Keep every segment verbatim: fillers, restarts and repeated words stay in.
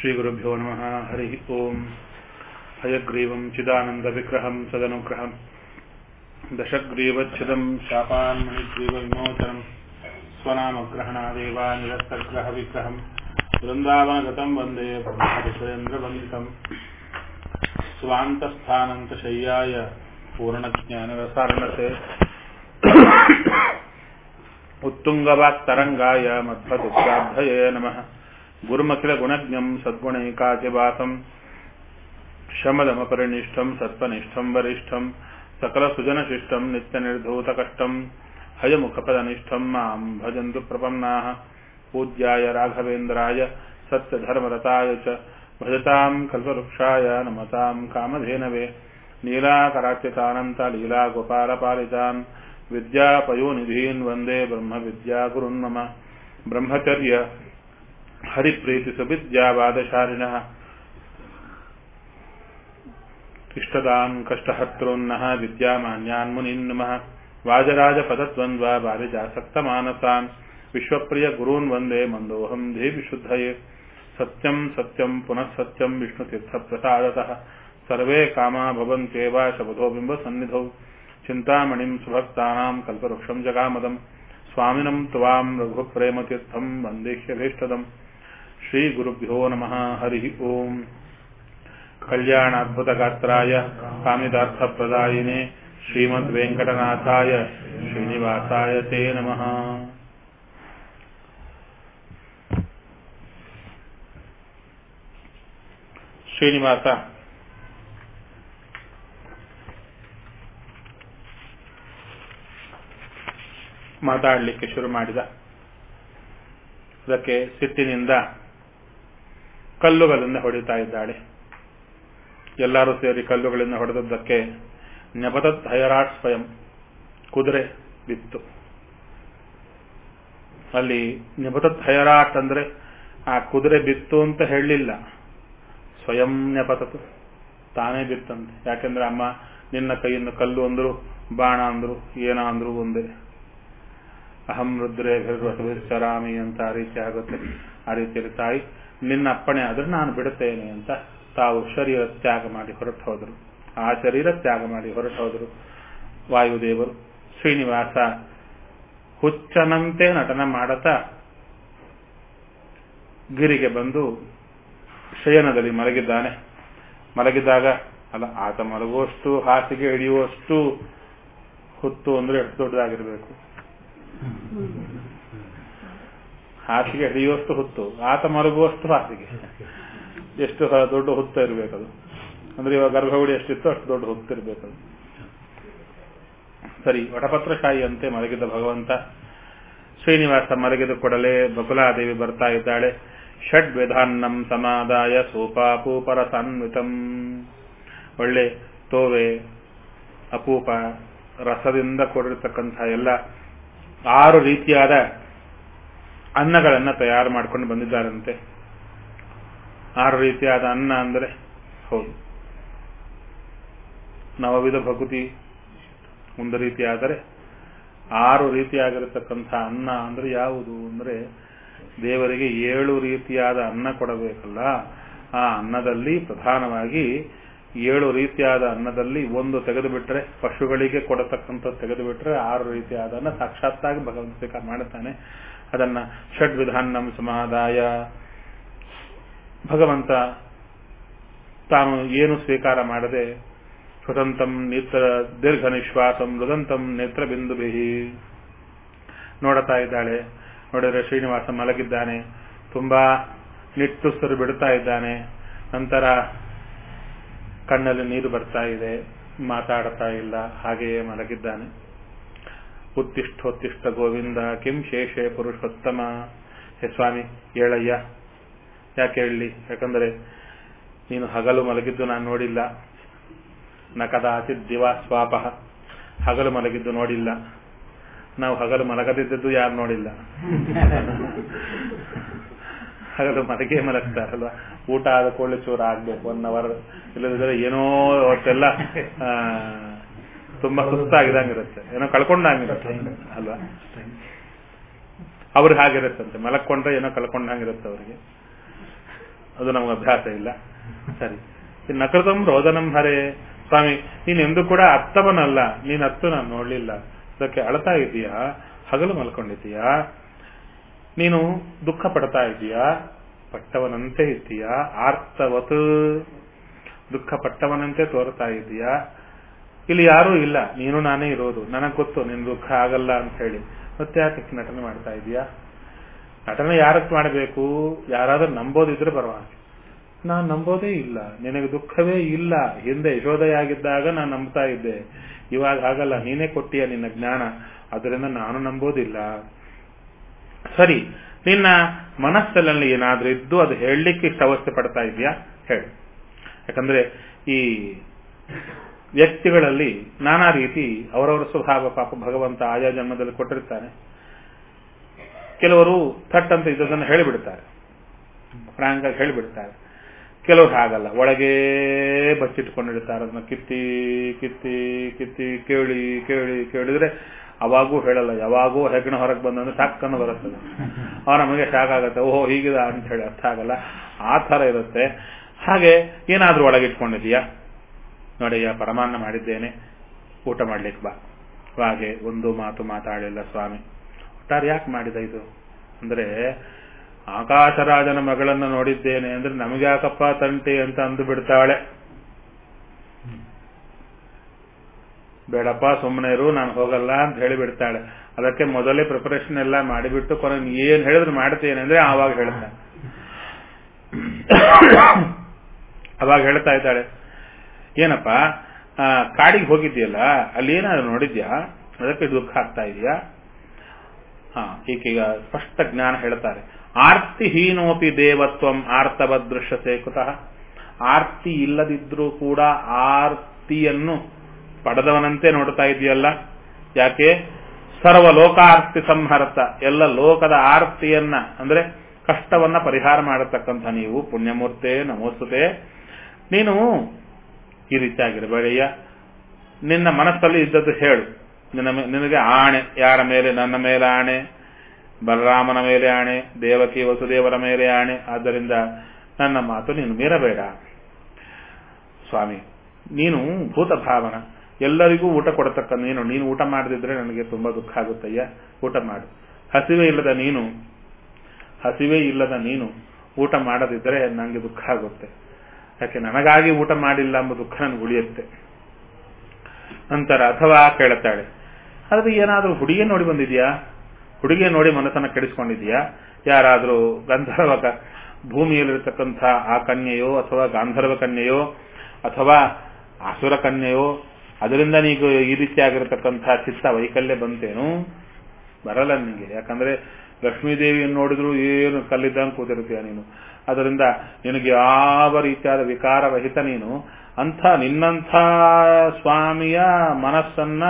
ಶ್ರೀಗುರುಭ್ಯೋ ನಮಃ. ಹರಿ ಓಂ. ಹಯಗ್ರೀವಂ ಚಿದಾನಂದವಿಗ್ರಹಂ ಸದನುಗ್ರಹಂ ದಶಗ್ರೀವಚ್ಛಿದಂ ಶಾಪಾನ್ಮಣಿಗ್ರೀವವಿಮೋಚನಂ ಸ್ವನಾಮಗ್ರಹಣಾದೇವ ನಿರಸ್ತಗ್ರಹವಿಗ್ರಹಂ ವೃಂದಾವನಗತಂ ವಂದೇ ಬ್ರಹ್ಮಸುರೇಂದ್ರವಂದಿತಂ ಸ್ವಾಂತಸ್ಥಾನಂತಶಯ್ಯಾಯ ಪೂರ್ಣಜ್ಞಾನರಸಾರ್ಣಸೆ ಉತ್ತುಂಗವಾಕ್ತರಂಗಾಯ ಮಧ್ವದುಗ್ಧಾಬ್ಧಯೇ ನಮಃ. ಗುರುಮಖಿಲಗುಣಜ್ಞಂ ಸದ್ಗುಣೈಕಾತಿವಾಸಂ ಶಮದಮಪರಿನಿಷ್ಠಂ ಸತ್ವನಿಷ್ಠಂ ವರಿಷ್ಠಂ ಸಕಲಸುಜನಶಿಷ್ಟಂ ನಿತ್ಯನಿರ್ಧೂತಕಷ್ಟಂ ಹಯಮುಖಪದನಿಷ್ಠಂ ಮಾಂ ಭಜಂತು ಪ್ರಪನ್ನಾಃ. ಪೂಜ್ಯಾಯ ರಾಘವೇಂದ್ರಾಯ ಸತ್ಯಧರ್ಮರತಾಯ ಚ ಭಜತಾಂ ಕಲ್ಪವೃಕ್ಷಾಯ ನಮತಾಂ ಕಾಮಧೇನವೇ. ನೀಲಾಕರಾರ್ಚಿತಾನಂತ ಲೀಲಾಗೋಪಾಲಪಾಲಿತಾನ್ ವಿದ್ಯಾಪಯೋನಿಧೀನ್ ವಂದೇ ಬ್ರಹ್ಮವಿದ್ಯಾಗುರುನ್ ಮಮ. ಬ್ರಹ್ಮಚರ್ಯ ಹರಿಪ್ರೀತಿ ಸುವಿದ್ಯಾವಾದಶಾಲಿನಃ ಇಷ್ಟದಾನ್ ಕಷ್ಟಹರ್ತॄನ್ನಃ ವಿದ್ಯಾಮಾನ್ಯಾನ್ ಮುನೀನ್ ನಮಃ. ವಾಜರಾಜಪದದ್ವಂದ್ವ ಬಾಲಿಜಾಸಕ್ತಮಾನಸಾನ್ ವಿಶ್ವಪ್ರಿಯ ಗುರೂನ್ ವಂದೇ ಮಂದೋಹಂ ದೇವಿ ಶುದ್ಧಯೇ. ಸತ್ಯಂ ಸತ್ಯಂ ಪುನಃ ಸತ್ಯಂ ವಿಷ್ಣುತೀರ್ಥಪ್ರಸಾದತಃ ಸರ್ವೇ ಕಾಮಾ ಭವಂತ್ಯೇವ ಶಬಧೋ ಬಿಂಬಸನ್ನಿಧೌ. ಚಿಂತಾಮಣಿಂ ಸುಭಕ್ತಾನಾಂ ಕಲ್ಪವೃಕ್ಷಂ ಜಗಾಮದಂ ಸ್ವಾಮಿನಂ ತ್ವಾಂ ರಘುಪ್ರೇಮತೀರ್ಥಂ ವಂದೇಹ್ಯಭೀಷ್ಟದಂ. ಶ್ರೀಗುರುಭ್ಯೋ ನಮಃ. ಹರಿ ಓಂ. ಕಲ್ಯಾಣಾದ್ಭುತಗಾತ್ರಾಯ ಕಾಮಿತಾರ್ಥಪ್ರದಾಯಿನೇ ಶ್ರೀಮದ್ವೆಂಕಟನಾಥಾಯ ಶ್ರೀನಿವಾಸಾಯ ತೇ ನಮಃ. ಶ್ರೀನಿವಾಸ ಮಾತಾಡಲಿಕ್ಕೆ ಶುರು ಮಾಡಿದ. ಅದಕ್ಕೆ ಸಿಟ್ಟಿನಿಂದ ಕಲ್ಲುಗಳಿಂದ ಹೊಡಿತಾ ಇದ್ದಾಳೆ. ಎಲ್ಲರೂ ಸೇರಿ ಕಲ್ಲುಗಳಿಂದ ಹೊಡೆದದ್ದಕ್ಕೆ ನೆಪತತ್ ಹಯರಾಟ್ ಸ್ವಯಂ ಕುದುರೆ ಬಿತ್ತು. ಅಲ್ಲಿ ನೆಪತತ್ ಹಯರಾಟ್ ಅಂದ್ರೆ ಆ ಕುದುರೆ ಬಿತ್ತು ಅಂತ ಹೇಳಲಿಲ್ಲ, ಸ್ವಯಂ ನೆಪತತ್ ತಾನೇ ಬಿತ್ತಂತೆ. ಯಾಕೆಂದ್ರೆ ಅಮ್ಮ ನಿನ್ನ ಕೈಯಿಂದ ಕಲ್ಲು ಅಂದ್ರು ಬಾಣ ಅಂದ್ರು ಏನ ಅಂದ್ರು ಒಂದೇ. ಅಹಂ ರುದ್ರೇ ಭೈರ್ವಸರಾಮಿ ಅಂತ ಆ ರೀತಿ ಆಗುತ್ತೆ. ಆ ರೀತಿಯಲ್ಲಿ ತಾಯಿ ನಿನ್ನ ಅಪ್ಪಣೆ ಆದ್ರೆ ನಾನು ಬಿಡುತ್ತೇನೆ ಅಂತ ತಾವು ಶರೀರ ತ್ಯಾಗ ಮಾಡಿ ಹೊರಟು ಹೋದರು. ಆ ಶರೀರ ತ್ಯಾಗ ಮಾಡಿ ಹೊರಟು ಹೋದರು ವಾಯುದೇವರು. ಶ್ರೀನಿವಾಸ ಹುಚ್ಚನಂತೆ ನಟನ ಮಾಡತಾ ಗಿರಿಗೆ ಬಂದು ಶಯನದಲ್ಲಿ ಮಲಗಿದ್ದಾನೆ. ಮಲಗಿದಾಗ ಅಲ್ಲ, ಆತ ಮಲಗುವಷ್ಟು ಹಾಸಿಗೆ ಹಿಡಿಯುವಷ್ಟು ಹುತ್ತು ಅಂದ್ರೆ ಎಷ್ಟು ದೊಡ್ಡದಾಗಿರ್ಬೇಕು. ಹಾಸಿಗೆ ಹಿಡಿಯುವಷ್ಟು ಹುತ್ತು, ಆತ ಮಲಗುವಷ್ಟು ಹಾಸಿಗೆ ಎಷ್ಟು ದೊಡ್ಡ ಹುತ್ತ ಇರಬೇಕದು. ಅಂದ್ರೆ ಇವಾಗ ಗರ್ಭಗುಡಿ ಎಷ್ಟಿತ್ತು ಅಷ್ಟು ದೊಡ್ಡ ಹುತ್ತಿರ್ಬೇಕದು. ಸರಿ, ವಟಪತ್ರಶಾಹಿ ಅಂತೆ ಮಲಗಿದ ಭಗವಂತ. ಶ್ರೀನಿವಾಸ ಮಲಗಿದ ಕೂಡಲೇ ಬಕುಲಾದೇವಿ ಬರ್ತಾ ಇದ್ದಾಳೆ. ಷಡ್ವಿಧಾನ್ನಂ ಸಮಾದಾಯ ಸೋಪಾಪೂಪರ ಸಾನ್ವಿತಂ. ಒಳ್ಳೆ ತೋವೆ ಅಪೂಪ ರಸದಿಂದ ಕೂಡಿರತಕ್ಕಂಥ ಎಲ್ಲ ಆರು ರೀತಿಯಾದ ಅನ್ನಗಳನ್ನ ತಯಾರು ಮಾಡ್ಕೊಂಡು ಬಂದಿದ್ದಾರಂತೆ. ಆರು ರೀತಿಯಾದ ಅನ್ನ ಅಂದ್ರೆ ಹೌದು, ನವವಿಧ ಭಕುತಿ ಒಂದು ರೀತಿಯಾದರೆ ಆರು ರೀತಿಯಾಗಿರತಕ್ಕಂಥ ಅನ್ನ ಅಂದ್ರೆ ಯಾವುದು ಅಂದ್ರೆ ದೇವರಿಗೆ ಏಳು ರೀತಿಯಾದ ಅನ್ನ ಕೊಡಬೇಕಲ್ಲ. ಆ ಅನ್ನದಲ್ಲಿ ಪ್ರಧಾನವಾಗಿ ಏಳು ರೀತಿಯಾದ ಅನ್ನದಲ್ಲಿ ಒಂದು ತೆಗೆದು ಬಿಟ್ರೆ, ಪಶುಗಳಿಗೆ ಕೊಡತಕ್ಕಂಥ ತೆಗೆದು ಬಿಟ್ರೆ ಆರು ರೀತಿಯಾದ ಅನ್ನ ಸಾಕ್ಷಾತ್ತಾಗಿ ಭಗವಂತ ಸ್ವೀಕಾರ ಮಾಡುತ್ತಾನೆ. ಅದನ್ನ ಷಡ್ವಿಧಾನ್ನಂ ಸಮಾದಾಯ ಭಗವಂತ ತಾನು ಏನು ಸ್ವೀಕಾರ ಮಾಡದೆ ಸ್ವತಂತ್ರಂ ನೇತ್ರ ದೀರ್ಘ ನಿಶ್ವಾಸಂ ಮೃದಂತಂ ನೇತ್ರ ಬಿಂದುಭಿ ನೋಡುತ್ತಾ ಇದ್ದಾಳೆ. ನೋಡಿದ್ರೆ ಶ್ರೀನಿವಾಸ ಮಲಗಿದ್ದಾನೆ, ತುಂಬಾ ನಿಟ್ಟುಸಿರು ಬಿಡುತ್ತಾ ಇದ್ದಾನೆ. ನಂತರ ಕಣ್ಣಲ್ಲಿ ನೀರು ಬರ್ತಾ ಇದೆ, ಮಾತಾಡ್ತಾ ಇಲ್ಲ, ಹಾಗೆಯೇ ಮಲಗಿದ್ದಾನೆ. ಉತ್ತಿಷ್ಠೋತ್ತಿಷ್ಠ ಗೋವಿಂದ ಕಿಂ ಶೇಷೇ ಪುರುಷೋತ್ತಮ. ಹೇ ಸ್ವಾಮಿ ಏಳಯ್ಯ. ಯಾಕೆ ಹೇಳಲಿ? ಯಾಕಂದ್ರೆ ನೀನು ಹಗಲು ಮಲಗಿದ್ದು ನಾನು ನೋಡಿಲ್ಲ. ನ ಕದಾಚಿತ್ ದಿವಾ ಸ್ವಾಪಃ. ಹಗಲು ಮಲಗಿದ್ದು ನೋಡಿಲ್ಲ. ನಾವು ಹಗಲು ಮಲಗದಿದ್ದದ್ದು ಯಾರು ನೋಡಿಲ್ಲ. ಹಗಲು ಮಲಗೇ ಮಲಗ್ತಾರಲ್ವ. ಊಟ ಆದ ಕೂಡಲೇ ಚೂರು ಆಗ್ಬೇಕು ಒನ್ ಅವರ್, ಇಲ್ಲದಿದ್ರೆ ಏನೋ ಅವತ್ತೆಲ್ಲ ತುಂಬಾ ಸುಸ್ತಾಗಿದಂಗಿರುತ್ತೆ, ಏನೋ ಕಳ್ಕೊಂಡಂಗಿರುತ್ತೆ ಅಲ್ವಾ. ಅವ್ರಿಗೆ ಹಾಗಿರುತ್ತಂತೆ, ಮಲಕ್ಕೊಂಡ್ರೆ ಏನೋ ಕಳ್ಕೊಂಡಂಗಿರುತ್ತೆ ಅವರಿಗೆ. ಅದು ನಮಗೆ ಅಭ್ಯಾಸ ಇಲ್ಲ. ಸರಿ, ನಕೃತಂ ರೋದನಂ ಹರೇ, ಸ್ವಾಮಿ ನೀನೆಂದು ಕೂಡ ಅತ್ತವನಲ್ಲ, ನೀನ್ ಅತ್ತು ನಾನು ನೋಡ್ಲಿಲ್ಲ, ಅದಕ್ಕೆ ಅಳ್ತಾ ಇದೀಯಾ, ಹಗಲು ಮಲ್ಕೊಂಡಿದ್ದೀಯಾ, ನೀನು ದುಃಖ ಪಡ್ತಾ ಇದೀಯಾ, ಪಟ್ಟವನಂತೆ ಇದ್ದೀಯಾ, ಆರ್ತವತ್ ದುಃಖ ಪಟ್ಟವನಂತೆ ತೋರ್ತಾ ಇದೀಯಾ, ಇಲ್ಲಿ ಯಾರೂ ಇಲ್ಲ, ನೀನು ನಾನೇ ಇರೋದು, ನನಗ್ ಗೊತ್ತು ನಿನ್ ದುಃಖ ಆಗಲ್ಲ ಅಂತ ಹೇಳಿ, ಮತ್ತೆ ಯಾಕೆ ನಟನೆ ಮಾಡ್ತಾ ಇದೀಯಾ? ನಟನೆ ಯಾರಕ್ಕೆ ಮಾಡಬೇಕು? ಯಾರಾದ್ರೂ ನಂಬೋದಿದ್ರೆ ಪರವಾಗಿ. ನಾನ್ ನಂಬೋದೇ ಇಲ್ಲ, ನಿನಗೆ ದುಃಖವೇ ಇಲ್ಲ. ಹಿಂದೆ ಯಶೋದೆಯಾಗಿದ್ದಾಗ ನಾನು ನಂಬ್ತಾ ಇದ್ದೆ, ಇವಾಗ ಹಾಗಲ್ಲ, ನೀನೇ ಕೊಟ್ಟಿಯ ನಿನ್ನ ಜ್ಞಾನ, ಅದರಿಂದ ನಾನು ನಂಬೋದಿಲ್ಲ. ಸರಿ, ನಿನ್ನ ಮನಸ್ಸಲ್ಲಿ ಏನಾದ್ರೂ ಇದ್ದು ಅದು ಹೇಳಲಿಕ್ಕೆ ಇಷ್ಟ ಅವಸ್ಥೆ ಪಡ್ತಾ ಇದೆಯಾ? ಹೇಳು. ಯಾಕಂದ್ರೆ ಈ ವ್ಯಕ್ತಿಗಳಲ್ಲಿ ನಾನಾ ರೀತಿ ಅವರವರ ಸ್ವಭಾವ ಪಾಪ ಭಗವಂತ ಆಯಾ ಜನ್ಮದಲ್ಲಿ ಕೊಟ್ಟಿರ್ತಾನೆ. ಕೆಲವರು ಥಟ್ ಅಂತ ಇದ್ದದನ್ನು ಹೇಳಿಬಿಡ್ತಾರೆ, ಫ್ರಾಂಕ್ ಆಗಿ ಹೇಳಿಬಿಡ್ತಾರೆ. ಕೆಲವರು ಹಾಗಲ್ಲ, ಒಳಗೇ ಬಚ್ಚಿಟ್ಕೊಂಡಿರ್ತಾರೆ, ಅದನ್ನ ಕಿತ್ತಿ ಕಿತ್ತಿ ಕಿತ್ತಿ ಕೇಳಿ ಕೇಳಿ ಕೇಳಿದ್ರೆ ಅವಾಗೂ ಹೇಳಲ್ಲ, ಯಾವಾಗೂ ಹೆಗ್ಗಣ ಹೊರಗೆ ಬಂದಂದ್ರೆ ಟಕ್ಕನ್ನು ಬರುತ್ತದೆ. ಅವ ನಮಗೆ ಸಾಕಾಗತ್ತೆ, ಓಹೋ ಹೀಗಿದ ಅಂತ ಹೇಳಿ ಅರ್ಥ ಆಗಲ್ಲ, ಆ ಥರ ಇರುತ್ತೆ. ಹಾಗೆ ಏನಾದ್ರೂ ಒಳಗಿಟ್ಕೊಂಡಿದೀಯಾ? ನೋಡಯ್ಯ, ಪರಮಾನ್ನ ಮಾಡಿದ್ದೇನೆ, ಊಟ ಮಾಡ್ಲಿಕ್ಕೆ ಬಾ. ಹಾಗೆ ಒಂದು ಮಾತು ಮಾತಾಡಿಲ್ಲ ಸ್ವಾಮಿ. ಒಟ್ಟಾರೆ ಯಾಕೆ ಮಾಡಿದ ಇದು ಅಂದ್ರೆ, ಆಕಾಶರಾಜನ ಮಗಳನ್ನು ನೋಡಿದ್ದೇನೆ ಅಂದ್ರೆ ನಮಗ್ಯಾಕಪ್ಪ ತಂಟೆ ಅಂತ ಅಂದು ಬಿಡ್ತಾಳೆ. ಬೇಡಪ್ಪ ಸುಮ್ಮನೆ ಇರು, ನಾನು ಹೋಗಲ್ಲ ಅಂತ ಹೇಳಿಬಿಡ್ತಾಳೆ. ಅದಕ್ಕೆ ಮೊದಲೇ ಪ್ರಿಪರೇಷನ್ ಎಲ್ಲ ಮಾಡಿಬಿಟ್ಟು ಕೊನೆ ಏನ್ ಹೇಳಿದ್ರು ಮಾಡ್ತೇನೆ ಅಂದ್ರೆ ಆವಾಗ ಹೇಳ್ತಾಳೆ. ಅವಾಗ ಹೇಳ್ತಾ ಇದ್ದಾಳೆ, ಏನಪ್ಪ ಕಾಡಿಗೆ ಹೋಗಿದ್ಯಲ್ಲ, ಅಲ್ಲಿ ಏನಾದ್ರು ನೋಡಿದ್ಯಾ, ಅದಕ್ಕೆ ದುಃಖ ಆಗ್ತಾ ಇದೆಯಾ? ಹಾ, ಈಗೀಗ ಸ್ಪಷ್ಟ ಜ್ಞಾನ ಹೇಳ್ತಾರೆ. ಆರ್ತಿಹೀನೋಪಿ ದೇವತ್ವಂ ಆರ್ತವದೃಶ್ಯತೆ ಕುತಃ. ಆರ್ತಿ ಇಲ್ಲದಿದ್ರೂ ಕೂಡ ಆರ್ತಿಯನ್ನು ಪಡೆದವನಂತೆ ನೋಡ್ತಾ ಇದೆಯಲ್ಲ, ಯಾಕೆ? ಸರ್ವ ಲೋಕಾರ್ತಿ ಸಂಹರತ, ಎಲ್ಲ ಲೋಕದ ಆರ್ತಿಯನ್ನ ಅಂದ್ರೆ ಕಷ್ಟವನ್ನ ಪರಿಹಾರ ಮಾಡತಕ್ಕಂಥ ನೀವು ಪುಣ್ಯಮೂರ್ತೆ ನಮೋಸ್ತುತೆ. ನೀನು ಈ ರೀತಿಯಾಗಿರಬೇಡಯ್ಯ, ನಿನ್ನ ಮನಸ್ಸಲ್ಲಿ ಇದ್ದದ್ದು ಹೇಳು. ನಿನ್ನ ನಿನಗೆ ಆಣೆ, ಯಾರ ಮೇಲೆ? ನನ್ನ ಮೇಲೆ ಆಣೆ, ಬಲರಾಮನ ಮೇಲೆ ಆಣೆ, ದೇವಕಿ ವಸುದೇವರ ಮೇಲೆ ಆಣೆ. ಆದ್ದರಿಂದ ನನ್ನ ಮಾತು ನೀನು ಮೀರಬೇಡ. ಸ್ವಾಮಿ, ನೀನು ಭೂತ ಭಾವನ, ಎಲ್ಲರಿಗೂ ಊಟ ಕೊಡತಕ್ಕ ನೀನು ನೀನು ಊಟ ಮಾಡದಿದ್ರೆ ನನಗೆ ತುಂಬಾ ದುಃಖ ಆಗುತ್ತಯ್ಯ, ಊಟ ಮಾಡು. ಹಸಿವೆ ಇಲ್ಲದ ನೀನು ಹಸಿವೆ ಇಲ್ಲದ ನೀನು ಊಟ ಮಾಡದಿದ್ರೆ ನನಗೆ ದುಃಖ ಆಗುತ್ತೆ. ಯಾಕೆ? ನನಗಾಗಿ ಊಟ ಮಾಡಿಲ್ಲ ಎಂಬ ದುಃಖ ನನಗೆ ಉಳಿಯುತ್ತೆ. ನಂತರ ಅಥವಾ ಕೇಳುತ್ತಾಳೆ, ಆದ್ರೆ ಏನಾದ್ರೂ ಹುಡುಗಿ ನೋಡಿ ಬಂದಿದ್ಯಾ? ಹುಡುಗಿ ನೋಡಿ ಮನಸ್ಸನ್ನ ಕೆಡಿಸ್ಕೊಂಡಿದ್ಯಾ? ಯಾರಾದ್ರೂ ಗಂಧರ್ವ ಭೂಮಿಯಲ್ಲಿರತಕ್ಕಂಥ ಆ ಕನ್ಯೆಯೋ ಅಥವಾ ಗಾಂಧರ್ವ ಕನ್ಯೆಯೋ ಅಥವಾ ಅಸುರ ಕನ್ಯೆಯೋ, ಅದರಿಂದ ನೀವು ಈ ರೀತಿಯಾಗಿರತಕ್ಕಂಥ ಚಿತ್ತ ವೈಕಲ್ಯ ಬಂತೇನು? ಬರಲ್ಲ ನಿನಗೆ. ಯಾಕಂದ್ರೆ ಲಕ್ಷ್ಮೀದೇವಿಯನ್ನು ನೋಡಿದ್ರು ಏನು ಕಲ್ಲಿದ್ದಂಗೆ ಕೂತಿರ್ತೀಯ ನೀನು. ಅದರಿಂದ ನಿನಗೆ ಯಾವ ರೀತಿಯಾದ ವಿಕಾರರಹಿತ ನೀನು. ಅಂಥ ನಿನ್ನಂಥ ಸ್ವಾಮಿಯ ಮನಸ್ಸನ್ನ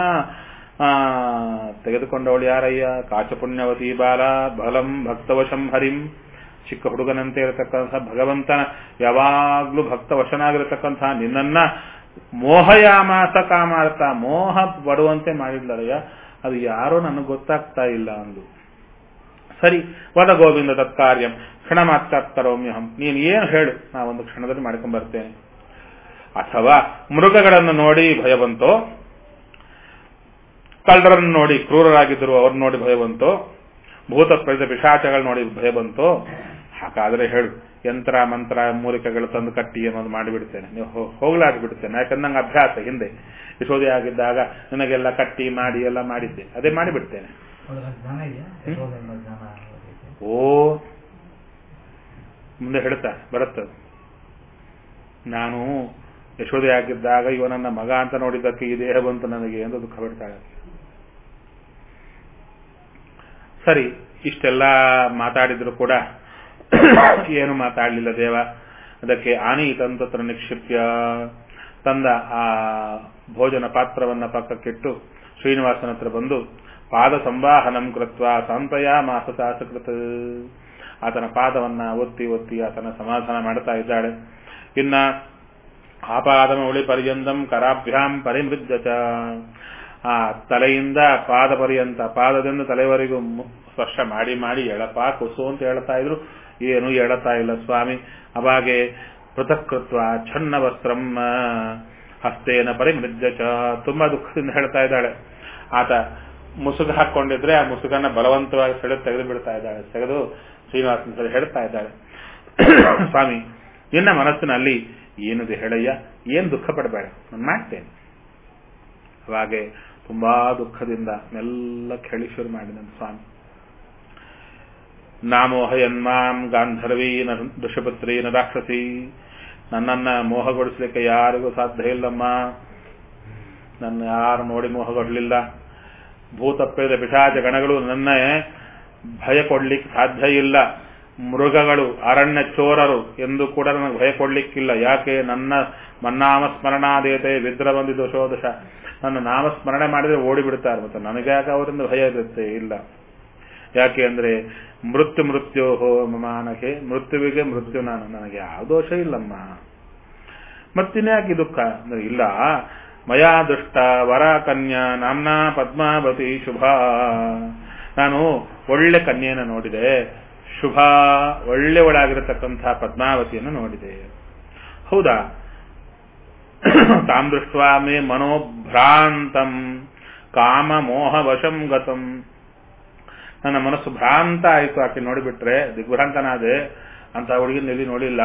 ತೆಗೆದುಕೊಂಡವಳು ಯಾರಯ್ಯ? ಕಾಚಪುಣ್ಯವತಿ ಬಾಲ ಬಲಂ ಭಕ್ತವಶಂ ಹರಿಂ. ಚಿಕ್ಕ ಹುಡುಗನಂತೆ ಇರತಕ್ಕಂಥ ಭಗವಂತನ ಯಾವಾಗ್ಲೂ ಭಕ್ತವಶನಾಗಿರತಕ್ಕಂಥ ನಿನ್ನನ್ನ ಮೋಹಯಾಮಾಸ ಕಾಮಾರ್ಥ, ಮೋಹ ಪಡುವಂತೆ ಮಾಡಿದ್ಲಯ್ಯ. ಅದು ಯಾರೋ ನನಗೆ ಗೊತ್ತಾಗ್ತಾ ಇಲ್ಲ ಅಂದು. ಸರಿ, ವದ ಗೋವಿಂದ ತತ್ಕಾರ್ಯಂ ಕ್ಷಣ ಮಾತ್ಕರೋಮ್ಯಹಂ. ನೀನು ಏನು ಹೇಳು, ನಾ ಒಂದು ಕ್ಷಣದಲ್ಲಿ ಮಾಡ್ಕೊಂಡ್ ಬರ್ತೇನೆ. ಅಥವಾ ಮೃಗಗಳನ್ನು ನೋಡಿ ಭಯ ಬಂತೋ, ಕಳ್ಳರನ್ನು ನೋಡಿ ಕ್ರೂರರಾಗಿದ್ದರು ಅವ್ರನ್ನ ನೋಡಿ ಭಯ ಬಂತೋ, ಭೂತ ಪ್ರೇತ ಪಿಶಾಚಗಳು ನೋಡಿ ಭಯ ಬಂತೋ, ಹಾಗಾದ್ರೆ ಹೇಳು. ಯಂತ್ರ ಮಂತ್ರ ಮೂಲಿಕೆಗಳು ತಂದು ಕಟ್ಟಿ ಅನ್ನೋದು ಮಾಡಿಬಿಡ್ತೇನೆ, ನೀವು ಹೋಗ್ಲಾಡ್ಬಿಡ್ತೇನೆ. ಯಾಕಂದ್ರೆ ನಂಗೆ ಅಭ್ಯಾಸ, ಹಿಂದೆ ಯಶೋದೆ ಆಗಿದ್ದಾಗ ನನಗೆಲ್ಲ ಕಟ್ಟಿ ಮಾಡಿ ಎಲ್ಲ ಮಾಡಿದ್ದೆ, ಅದೇ ಮಾಡಿಬಿಡ್ತೇನೆ. ಓ ಮುಂದೆ ಹೇಳ್ತಾ ಬರುತ್ತದೆ. ನಾನು ಯಶೋದೆ ಆಗಿದ್ದಾಗ ಇವ ನನ್ನ ಮಗ ಅಂತ ನೋಡಿದ್ದಕ್ಕೆ ಈ ದೇಹ ಬಂತು ನನಗೆ ಎಂದು ದುಃಖ ಬಿಡ್ತಾಳೆ. ಸರಿ, ಇಷ್ಟೆಲ್ಲ ಮಾತಾಡಿದ್ರು ಕೂಡ ಏನು ಮಾತಾಡಲಿಲ್ಲ ದೇವ. ಅದಕ್ಕೆ ಆನಿ ತಂತ್ರ ನಿಕ್ಷಿಪ್ಯ ತಂದ ಆ ಭೋಜನ ಪಾತ್ರವನ್ನ ಪಕ್ಕಕ್ಕಿಟ್ಟು ಶ್ರೀನಿವಾಸನ ಹತ್ರ ಬಂದು ಪಾದ ಸಂವಾಹನಂ ಕೃತ್ವ ಸಾಂತಯ ಮಾಸತಾಸಕೃತ, ಆತನ ಪಾದವನ್ನ ಒತ್ತಿ ಒತ್ತಿ ಆತನ ಸಮಾಧಾನ ಮಾಡ್ತಾ ಇದ್ದಾಳೆ. ಇನ್ನ ಆಪಾದಮ ಉಳಿ ಪರ್ಯಂತಂ ಕರಾಭ್ಯಾಂ ಪರಿಮೃಜ್ಯ ಚ, ಆ ತಲೆಯಿಂದ ಪಾದ ಪರ್ಯಂತ, ಪಾದದಿಂದ ತಲೆವರೆಗೂ ಸ್ಪರ್ಶ ಮಾಡಿ ಮಾಡಿ ಎಳಪ ಕುಸು ಅಂತ ಹೇಳ್ತಾ ಇದ್ರು, ಏನು ಎಳತಾ ಇಲ್ಲ ಸ್ವಾಮಿ. ಅವಾಗೆ ಪೃಥಕ್ಕೃತ್ವ ಛನ್ನ ವಸ್ತ್ರಂ ಹಸ್ತೇನ ಪರಿಮೃಜ್ಯ ಚ, ತುಂಬಾ ದುಃಖದಿಂದ ಹೇಳ್ತಾ ಇದ್ದಾಳೆ. ಆತ ಮುಸುಗ ಹಾಕೊಂಡಿದ್ರೆ ಆ ಮುಸುಗನ್ನ ಬಲವಂತವಾಗಿ ಸೆಳೆದು ತೆಗೆದು ಬಿಡ್ತಾ ಇದ್ದಾಳೆ. ತೆಗೆದು ಶ್ರೀನಿವಾಸನ ಸರಿ ಹೇಳ್ತಾ ಇದ್ದಾಳೆ, ಸ್ವಾಮಿ ನಿನ್ನ ಮನಸ್ಸಿನಲ್ಲಿ ಏನಿದೆ ಹೇಳಯ್ಯ, ಏನ್ ದುಃಖ ಪಡಬೇಡ, ನಾನು ಮಾಡ್ತೇನೆ. ಅವಾಗೆ ತುಂಬಾ ದುಃಖದಿಂದ ಎಲ್ಲ ಕೇಳಿ ಶುರು ಮಾಡಿದಂತೆ ಸ್ವಾಮಿ. ನಾಮೋಹಯನ್ಮಾಂ ಗಾಂಧರ್ವೀ ನ ಋಷಪುತ್ರಿ ನ ರಾಕ್ಷಸಿ, ನನ್ನನ್ನ ಮೋಹಗೊಳಿಸಲಿಕ್ಕೆ ಯಾರಿಗೂ ಸಾಧ್ಯ ಇಲ್ಲಮ್ಮ, ನನ್ನ ಯಾರು ನೋಡಿ ಮೋಹಗೊಳ್ಳಲಿಲ್ಲ. ಭೂತಪ್ಪಿದ ಪಿಶಾಚ ಗಣಗಳು ನನ್ನ ಭಯ ಕೊಡ್ಲಿಕ್ಕೆ ಸಾಧ್ಯ ಇಲ್ಲ. ಮೃಗಗಳು ಅರಣ್ಯ ಚೋರರು ಎಂದು ಕೂಡ ನನಗೆ ಭಯ ಕೊಡ್ಲಿಕ್ಕಿಲ್ಲ. ಯಾಕೆ? ನನ್ನ ಮನ್ನಾಮಸ್ಮರಣಾದೇತೆ ವಿದ್ರ ಬಂದಿ ದೋಷೋದಶ, ನನ್ನ ನಾಮಸ್ಮರಣೆ ಮಾಡಿದ್ರೆ ಓಡಿಬಿಡ್ತಾರೆ. ಮತ್ತೆ ನನಗೆ ಯಾಕೆ ಅವರಿಂದ ಭಯ ಇರುತ್ತೆ? ಇಲ್ಲ. ಯಾಕೆ ಅಂದ್ರೆ ಮೃತ್ಯು ಮೃತ್ಯೋ ಹೋ ಮಾನಕೆ, ಮೃತ್ಯುವಿಗೆ ಮೃತ್ಯು ನಾನು, ನನಗೆ ಯಾವ ದೋಷ ಇಲ್ಲಮ್ಮ. ಮತ್ತಿನ್ಯಾಕೆ ದುಃಖ ಅಂದ್ರೆ ಇಲ್ಲ, ಮಯಾ ದುಷ್ಟ ವರ ಕನ್ಯಾ ನಾಮ್ನಾ ಪದ್ಮಾವತಿ ಶುಭ, ನಾನು ಒಳ್ಳೆ ಕನ್ಯೆಯನ್ನು ನೋಡಿದೆ, ಶುಭ ಒಳ್ಳೆ ಒಳಗಿರತಕ್ಕಂಥ ಪದ್ಮಾವತಿಯನ್ನು ನೋಡಿದೆ. ಹೌದಾ? ತಾಂ ದೃಷ್ಟ್ವಾ ಮೇ ಮನೋಭ್ರಾಂತಂ ಕಾಮ ಮೋಹ ವಶಂ ಗತಂ, ನನ್ನ ಮನಸ್ಸು ಭ್ರಾಂತ ಆಯಿತು. ಆಕೆ ನೋಡಿಬಿಟ್ರೆ ದಿಗ್ಭ್ರಾಂತನಾದೆ. ಅಂತ ಹುಡುಗಿನ ಎಲ್ಲಿ ನೋಡಿಲ್ಲ.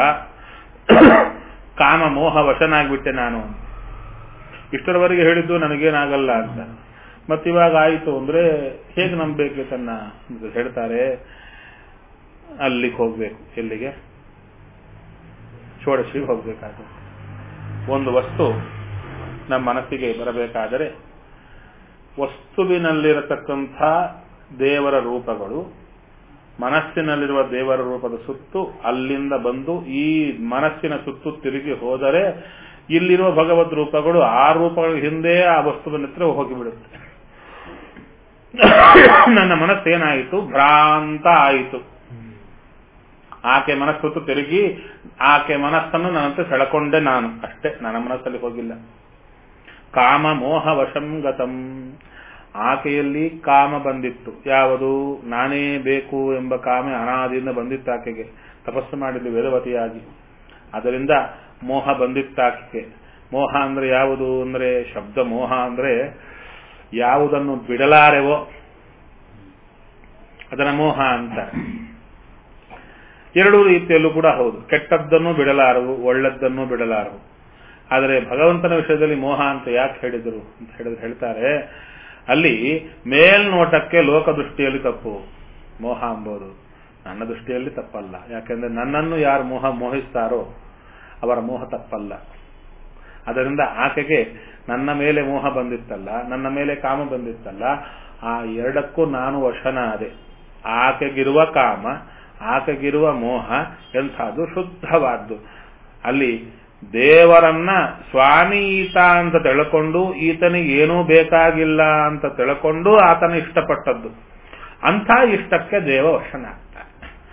ಕಾಮ ಮೋಹ ವಶನಾಗ್ಬಿಟ್ಟೆ ನಾನು. ಇಷ್ಟರವರೆಗೆ ಹೇಳಿದ್ದು ನನಗೇನಾಗಲ್ಲ ಅಂತ, ಮತ್ತಿವಾಗ ಆಯಿತು ಅಂದ್ರೆ ಹೇಗೆ ನಂಬಬೇಕು ತನ್ನ ಹೇಳ್ತಾರೆ. ಅಲ್ಲಿಗೆ ಹೋಗ್ಬೇಕು. ಎಲ್ಲಿಗೆ? ಷೋಡಶಿಗೆ ಹೋಗ್ಬೇಕಾದ್ರೆ. ಒಂದು ವಸ್ತು ನಮ್ಮ ಮನಸ್ಸಿಗೆ ಬರಬೇಕಾದರೆ ವಸ್ತುವಿನಲ್ಲಿರತಕ್ಕಂಥ ದೇವರ ರೂಪಗಳು ಮನಸ್ಸಿನಲ್ಲಿರುವ ದೇವರ ರೂಪದ ಸುತ್ತು ಅಲ್ಲಿಂದ ಬಂದು ಈ ಮನಸ್ಸಿನ ಸುತ್ತು ತಿರುಗಿ ಹೋದರೆ ಇಲ್ಲಿರುವ ಭಗವದ್ ರೂಪಗಳು ಆ ರೂಪಗಳ ಹಿಂದೆ ಆ ವಸ್ತುವಿನ ಹತ್ರ ಹೋಗಿಬಿಡುತ್ತೆ. ನನ್ನ ಮನಸ್ಸೇನಾಯಿತು? ಭ್ರಾಂತ ಆಯಿತು. ಆಕೆ ಮನಸ್ಸು ತಿರುಗಿ ಆಕೆ ಮನಸ್ಸನ್ನು ನನ್ನಂತೆ ಸೆಳೆಕೊಂಡೆ ನಾನು ಅಷ್ಟೇ, ನನ್ನ ಮನಸ್ಸಲ್ಲಿ ಹೋಗಿಲ್ಲ. ಕಾಮ ಮೋಹ ವಶಂ ಗತಂ, ಆಕೆಯಲ್ಲಿ ಕಾಮ ಬಂದಿತ್ತು. ಯಾವುದು? ನಾನೇ ಬೇಕು ಎಂಬ ಕಾಮ ಅನಾದಿಯಿಂದ ಬಂದಿತ್ತು ಆಕೆಗೆ. ತಪಸ್ಸು ಮಾಡಿದ್ದು ವೇದವತಿಯಾಗಿ, ಅದರಿಂದ ಮೋಹ ಬಂದಿತ್ತಾಕೆ. ಮೋಹ ಅಂದ್ರೆ ಯಾವುದು ಅಂದ್ರೆ ಶಬ್ದ ಮೋಹ ಅಂದ್ರೆ ಯಾವುದನ್ನು ಬಿಡಲಾರೆವೋ ಅದರ ಮೋಹ ಅಂತ. ಎರಡೂ ರೀತಿಯಲ್ಲೂ ಕೂಡ ಹೌದು. ಕೆಟ್ಟದ್ದನ್ನು ಬಿಡಲಾರವು, ಒಳ್ಳೆದ್ದನ್ನು ಬಿಡಲಾರವು. ಆದರೆ ಭಗವಂತನ ವಿಷಯದಲ್ಲಿ ಮೋಹ ಅಂತ ಯಾಕೆ ಹೇಳಿದರು ಅಂತ ಹೇಳಿದ್ರೆ ಹೇಳ್ತಾರೆ, ಅಲ್ಲಿ ಮೇಲ್ನೋಟಕ್ಕೆ ಲೋಕ ದೃಷ್ಟಿಯಲ್ಲಿ ತಪ್ಪು ಮೋಹ ಎಂಬುದು, ನನ್ನ ದೃಷ್ಟಿಯಲ್ಲಿ ತಪ್ಪಲ್ಲ. ಯಾಕೆಂದ್ರೆ ನನ್ನನ್ನು ಯಾರು ಮೋಹ ಮೋಹಿಸ್ತಾರೋ ಅವರ ಮೋಹ ತಪ್ಪಲ್ಲ. ಅದರಿಂದ ಆಕೆಗೆ ನನ್ನ ಮೇಲೆ ಮೋಹ ಬಂದಿತ್ತಲ್ಲ, ನನ್ನ ಮೇಲೆ ಕಾಮ ಬಂದಿತ್ತಲ್ಲ, ಆ ಎರಡಕ್ಕೂ ನಾನು ವಶನಾದೆ. ಆಕೆಗಿರುವ ಕಾಮ, ಆಕೆಗಿರುವ ಮೋಹ ಎಂಥದ್ದು? ಶುದ್ಧವಾದ್ದು. ಅಲ್ಲಿ ದೇವರನ್ನ ಸ್ವಾಮಿ ಈತ ಅಂತ ತಿಳ್ಕೊಂಡು ಈತನಿಗೆ ಏನೂ ಬೇಕಾಗಿಲ್ಲ ಅಂತ ತಿಳ್ಕೊಂಡು ಆತನ ಇಷ್ಟಪಟ್ಟದ್ದು. ಅಂಥ ಇಷ್ಟಕ್ಕೆ ದೇವ ವಶನಾಗ್ತಾನೆ.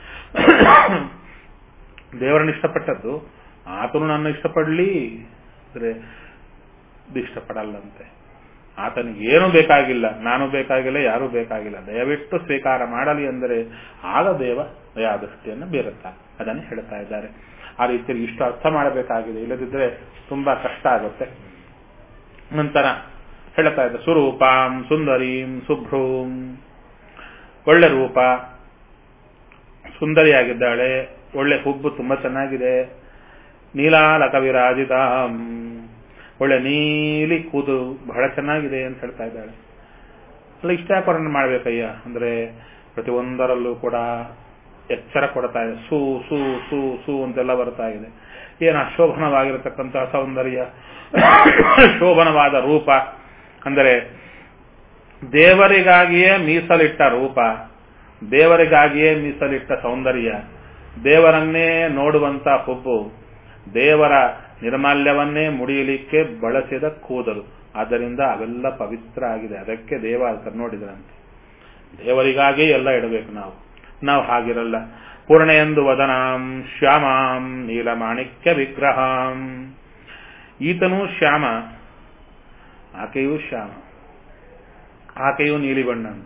ದೇವರನ್ನ ಇಷ್ಟಪಟ್ಟದ್ದು ಆತನು ನನ್ನ ಇಷ್ಟಪಡ್ಲಿ ಅಂದ್ರೆ ಇಷ್ಟಪಡಲ್ಲಂತೆ. ಆತನಿಗೆ ಏನೂ ಬೇಕಾಗಿಲ್ಲ, ನಾನು ಬೇಕಾಗಿಲ್ಲ, ಯಾರೂ ಬೇಕಾಗಿಲ್ಲ, ದಯವಿಟ್ಟು ಸ್ವೀಕಾರ ಮಾಡಲಿ ಅಂದರೆ ಆಗ ದೇವ ದಯಾದೃಷ್ಟಿಯನ್ನು ಬೀರುತ್ತಾನೆ. ಅದನ್ನು ಹೇಳ್ತಾ ಇದ್ದಾರೆ. ಆ ರೀತಿಯಲ್ಲಿ ಇಷ್ಟು ಅರ್ಥ ಮಾಡಬೇಕಾಗಿದೆ, ಇಲ್ಲದಿದ್ದರೆ ತುಂಬಾ ಕಷ್ಟ ಆಗುತ್ತೆ. ನಂತರ ಹೇಳ್ತಾ ಇದ್ದಾರೆ, ಸುರೂಪಾಂ ಸುಂದರೀಂ ಶುಭ್ರೂಂ, ಒಳ್ಳೆ ರೂಪ, ಸುಂದರಿಯಾಗಿದ್ದಾಳೆ, ಒಳ್ಳೆ ಹುಬ್ಬು ತುಂಬಾ ಚೆನ್ನಾಗಿದೆ. ನೀಲಾಲಕ ವಿರಾಜಿತಾಂ, ಒಳ್ಳೆ ನೀಲಿ ಕೂದು ಬಹಳ ಚೆನ್ನಾಗಿದೆ ಅಂತ ಹೇಳ್ತಾ ಇದ್ದಾಳೆ. ಅಲ್ಲ ಇಷ್ಟಾಪರಣ ಮಾಡ್ಬೇಕಯ್ಯ ಅಂದ್ರೆ ಪ್ರತಿಯೊಂದರಲ್ಲೂ ಕೂಡ ಎಚ್ಚರ ಕೊಡ್ತಾ ಇದೆ. ಸೂ ಸೂ ಸೂ ಸೂ ಅಂತೆಲ್ಲ ಬರ್ತಾ ಇದೆ. ಏನು ಅಶೋಭನವಾಗಿರತಕ್ಕಂತಹ ಸೌಂದರ್ಯ, ಶೋಭನವಾದ ರೂಪ ಅಂದರೆ ದೇವರಿಗಾಗಿಯೇ ಮೀಸಲಿಟ್ಟ ರೂಪ, ದೇವರಿಗಾಗಿಯೇ ಮೀಸಲಿಟ್ಟ ಸೌಂದರ್ಯ, ದೇವರನ್ನೇ ನೋಡುವಂತ ಹುಬ್ಬು, ದೇವರ ನಿರ್ಮಾಲ್ಯವನ್ನೇ ಮುಡಿಯಲಿಕ್ಕೆ ಬಳಸಿದ ಕೂದಲು. ಆದ್ದರಿಂದ ಅವೆಲ್ಲ ಪವಿತ್ರ ಆಗಿದೆ. ಅದಕ್ಕೆ ದೇವ ಅದನ್ನು ನೋಡಿದ್ರಂತೆ. ದೇವರಿಗಾಗಿ ಎಲ್ಲ ಇಡಬೇಕು ನಾವು. ನಾವು ಹಾಗಿರಲ್ಲ. ಪೂರ್ಣೆಯಂದು ವದನಾಂ ಶ್ಯಾಮಾಂ ನೀಲಮಾಣಿಕ್ಯ ವಿಗ್ರಹಾಂ, ಈತನೂ ಶ್ಯಾಮ, ಆಕೆಯೂ ಶ್ಯಾಮ, ಆಕೆಯೂ ನೀಲಿ ಬಣ್ಣಂತೆ.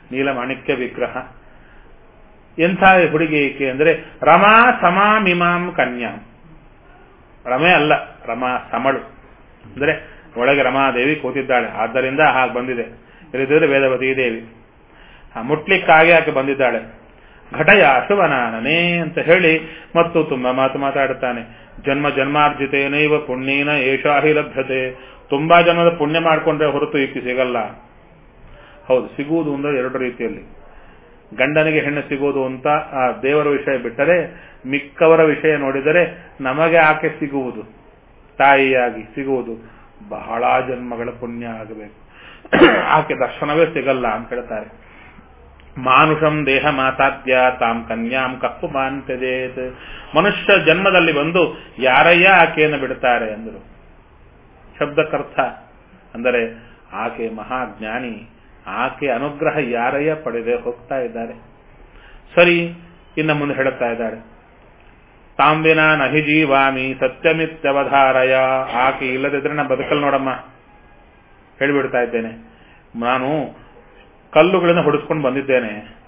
ನೀಲಮಾಣಿಕ್ಯ ವಿಗ್ರಹ. ಎಂಥ ಹುಡುಗಿ ಏಕೆ ಅಂದ್ರೆ ರಮಾ ಸಮಾಮಿಮಾಂ ಕನ್ಯಾಂ. ರಮೆ ಅಲ್ಲ, ರಮಾ ಸಮಳು ಅಂದ್ರೆ ಒಳಗೆ ರಮಾದೇವಿ ಕೂತಿದ್ದಾಳೆ, ಆದ್ದರಿಂದ ಹಾಗೆ ಬಂದಿದೆ. ಇಲ್ಲಿದ್ರೆ ವೇದವತಿ ದೇವಿ ಮುಟ್ಲಿಕ್ಕಾಗಿ ಆಕೆ ಬಂದಿದ್ದಾಳೆ. ಘಟಯ ಶುಭನಾನನೇ ಅಂತ ಹೇಳಿ ಮತ್ತು ತುಂಬಾ ಮಾತು ಮಾತಾಡುತ್ತಾನೆ. ಜನ್ಮ ಜನ್ಮಾರ್ಜಿತೇನೈವ ಪುಣ್ಯೇನ ಏಷಾಹಿ ಲಭ್ಯತೆ. ತುಂಬಾ ಜನ್ಮದ ಪುಣ್ಯ ಮಾಡಿಕೊಂಡ್ರೆ ಹೊರತು ಈಕೆ ಸಿಗಲ್ಲ. ಹೌದು, ಸಿಗುವುದು ಅಂದ್ರೆ ಎರಡು ರೀತಿಯಲ್ಲಿ. ಗಂಡನಿಗೆ ಹೆಣ್ಣು ಸಿಗೋದು ಅಂತ ಆ ದೇವರ ವಿಷಯ ಬಿಟ್ಟರೆ ಮಿಕ್ಕವರ ವಿಷಯ ನೋಡಿದರೆ ನಮಗೆ ಆಕೆ ಸಿಗುವುದು, ತಾಯಿಯಾಗಿ ಸಿಗುವುದು ಬಹಳ ಜನ್ಮಗಳ ಪುಣ್ಯ ಆಗಬೇಕು. ಆಕೆ ದರ್ಶನವೇ ಸಿಗಲ್ಲ ಅಂತ ಹೇಳ್ತಾರೆ. ಮಾನುಷಂ ದೇಹ ಮಾತಾದ್ಯ ತಾಂ ಕನ್ಯಾಂ ಕಪ್ಪು ಮಾಂತ್ಯದೇತ್. ಮನುಷ್ಯ ಜನ್ಮದಲ್ಲಿ ಬಂದು ಯಾರಯ್ಯ ಆಕೆಯನ್ನು ಬಿಡುತ್ತಾರೆ ಅಂದರು. ಶಬ್ದಕ್ಕರ್ಥ ಅಂದರೆ ಆಕೆ ಮಹಾಜ್ಞಾನಿ, ಆಕೆ ಅನುಗ್ರಹ ಯಾರಯ್ಯ ಪಡೆದೇ ಹೋಗ್ತಾ ಇದ್ದಾರೆ. ಸರಿ, ಇನ್ನು ಮುಂದೆ ಹೇಳುತ್ತಾ ಇದ್ದಾಳೆ. ತಾಂಬಿನ ನಹಿ ಜೀವಾಮಿ ಸತ್ಯಮಿತ್ಯವಧಾರಯ. ಆಕೆ ಇಲ್ಲದಿದ್ರೆ ನಾ ಬದುಕಲ್ ನೋಡಮ್ಮ, ಹೇಳಿಬಿಡ್ತಾ ಇದ್ದೇನೆ. ನಾನು ಕಲ್ಲುಗಳನ್ನು ಹೊಡಿಸ್ಕೊಂಡು ಬಂದಿದ್ದೇನೆ.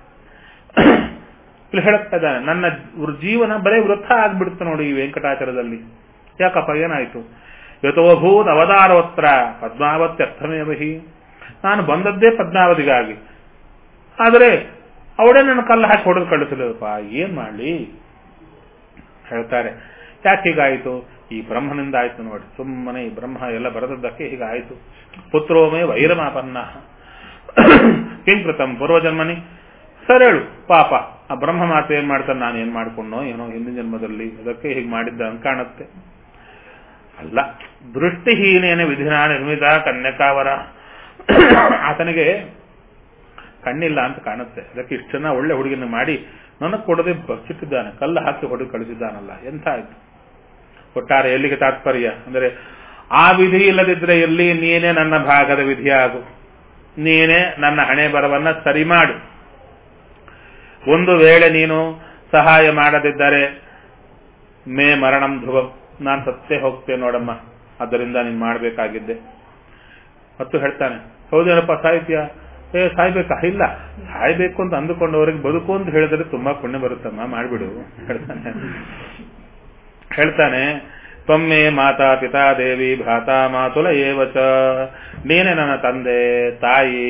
ಇಲ್ಲಿ ಹೇಳುತ್ತಾ ಇದ್ದಾನೆ, ನನ್ನ ಜೀವನ ಬರೇ ವೃಥ ಆಗ್ಬಿಡುತ್ತೆ ನೋಡಿ ಈ ವೆಂಕಟಾಚಲದಲ್ಲಿ. ಯಾಕಪ್ಪ, ಏನಾಯ್ತು? ಯಥೋಭೂತ್ ಅವತಾರೋತ್ರ ಪದ್ಮಾವತ್ಯರ್ಥಮೇವಹಿ. ನಾನು ಬಂದದ್ದೇ ಪದ್ಮಾವತಿಗಾಗಿ, ಆದರೆ ಅವಳೇ ನನ್ನ ಕಲ್ಲು ಹಾಕಿ ಹೊಡೆದು ಕಳಿಸಲಿಲ್ಲಪ್ಪ, ಏನ್ ಮಾಡಲಿ ಹೇಳ್ತಾರೆ. ಯಾಕೆ ಹೀಗಾಯಿತು? ಈ ಬ್ರಹ್ಮನಿಂದ ಆಯ್ತು ನೋಡಿ. ಸುಮ್ಮನೆ ಈ ಬ್ರಹ್ಮ ಎಲ್ಲ ಬರೆದದ್ದಕ್ಕೆ ಹೀಗಾಯಿತು. ಪುತ್ರೋಮೇ ವೈರಮಾಪನ್ನ ಕಿಂಕೃತಂ ಪೂರ್ವಜನ್ಮನಿ. ಸರ್ ಹೇಳು ಪಾಪ, ಆ ಬ್ರಹ್ಮ ಮಾತು ಏನ್ ಮಾಡ್ತಾನೆ, ನಾನು ಏನ್ ಮಾಡ್ಕೊಂಡೋ ಏನೋ ಹಿಂದಿನ ಜನ್ಮದಲ್ಲಿ, ಅದಕ್ಕೆ ಹೀಗೆ ಮಾಡಿದ್ದ ಅಂತ ಕಾಣುತ್ತೆ. ಅಲ್ಲ, ದೃಷ್ಟಿಹೀನೇನ ವಿಧಿನ ನಿರ್ಮಿತ ಕನ್ಯಕಾವರ. ಆತನಿಗೆ ಕಣ್ಣಿಲ್ಲ ಅಂತ ಕಾಣುತ್ತೆ, ಅದಕ್ಕೆ ಇಷ್ಟನ್ನ ಒಳ್ಳೆ ಹುಡುಗಿನ ಮಾಡಿ ನನಗೆ ಕೊಡದೆ ಬಚ್ಚಿಟ್ಟಿದ್ದಾನೆ, ಕಲ್ಲು ಹಾಕಿ ಹೊಡೆದು ಕಳಿಸಿದ್ದಾನಲ್ಲ, ಎಂಥ ಆಯ್ತು. ಒಟ್ಟಾರೆ ಎಲ್ಲಿಗೆ ತಾತ್ಪರ್ಯ ಅಂದರೆ ಆ ವಿಧಿ ಇಲ್ಲದಿದ್ರೆ ಎಲ್ಲಿ ನೀನೇ ನನ್ನ ಭಾಗದ ವಿಧಿಯಾಗು, ನೀನೇ ನನ್ನ ಹಣೆ ಬರವನ್ನ ಸರಿ ಮಾಡು. ಒಂದು ವೇಳೆ ನೀನು ಸಹಾಯ ಮಾಡದಿದ್ದರೆ ಮೇ ಮರಣಂ ಧ್ರುವಂ, ನಾನು ಸತ್ತೇ ಹೋಗ್ತೇನೆ ನೋಡಮ್ಮ, ಆದ್ದರಿಂದ ನೀನು ಮಾಡಬೇಕಾಗಿದ್ದೆ. ಮತ್ತು ಹೇಳ್ತಾನೆ, ಹೌದೇನಪ್ಪ ಸಾಹಿತ್ಯ, ಏ ಸಾಯ್ಬೇಕಾ? ಇಲ್ಲ, ಸಾಯ್ಬೇಕು ಅಂತ ಅಂದುಕೊಂಡವರಿಗೆ ಬದುಕು ಅಂತ ಹೇಳಿದ್ರೆ ತುಂಬಾ ಪುಣ್ಯ ಬರುತ್ತಮ್ಮ, ಮಾಡಿಬಿಡು ಹೇಳ್ತಾನೆ. ಹೇಳ್ತಾನೆ ತ್ವಮ್ಮೇ ಮಾತಾ ಪಿತಾ ದೇವಿ ಭ್ರಾತಾ ಮಾತುಲ ಏವಚ. ನೀನೇ ನನ್ನ ತಂದೆ, ತಾಯಿ,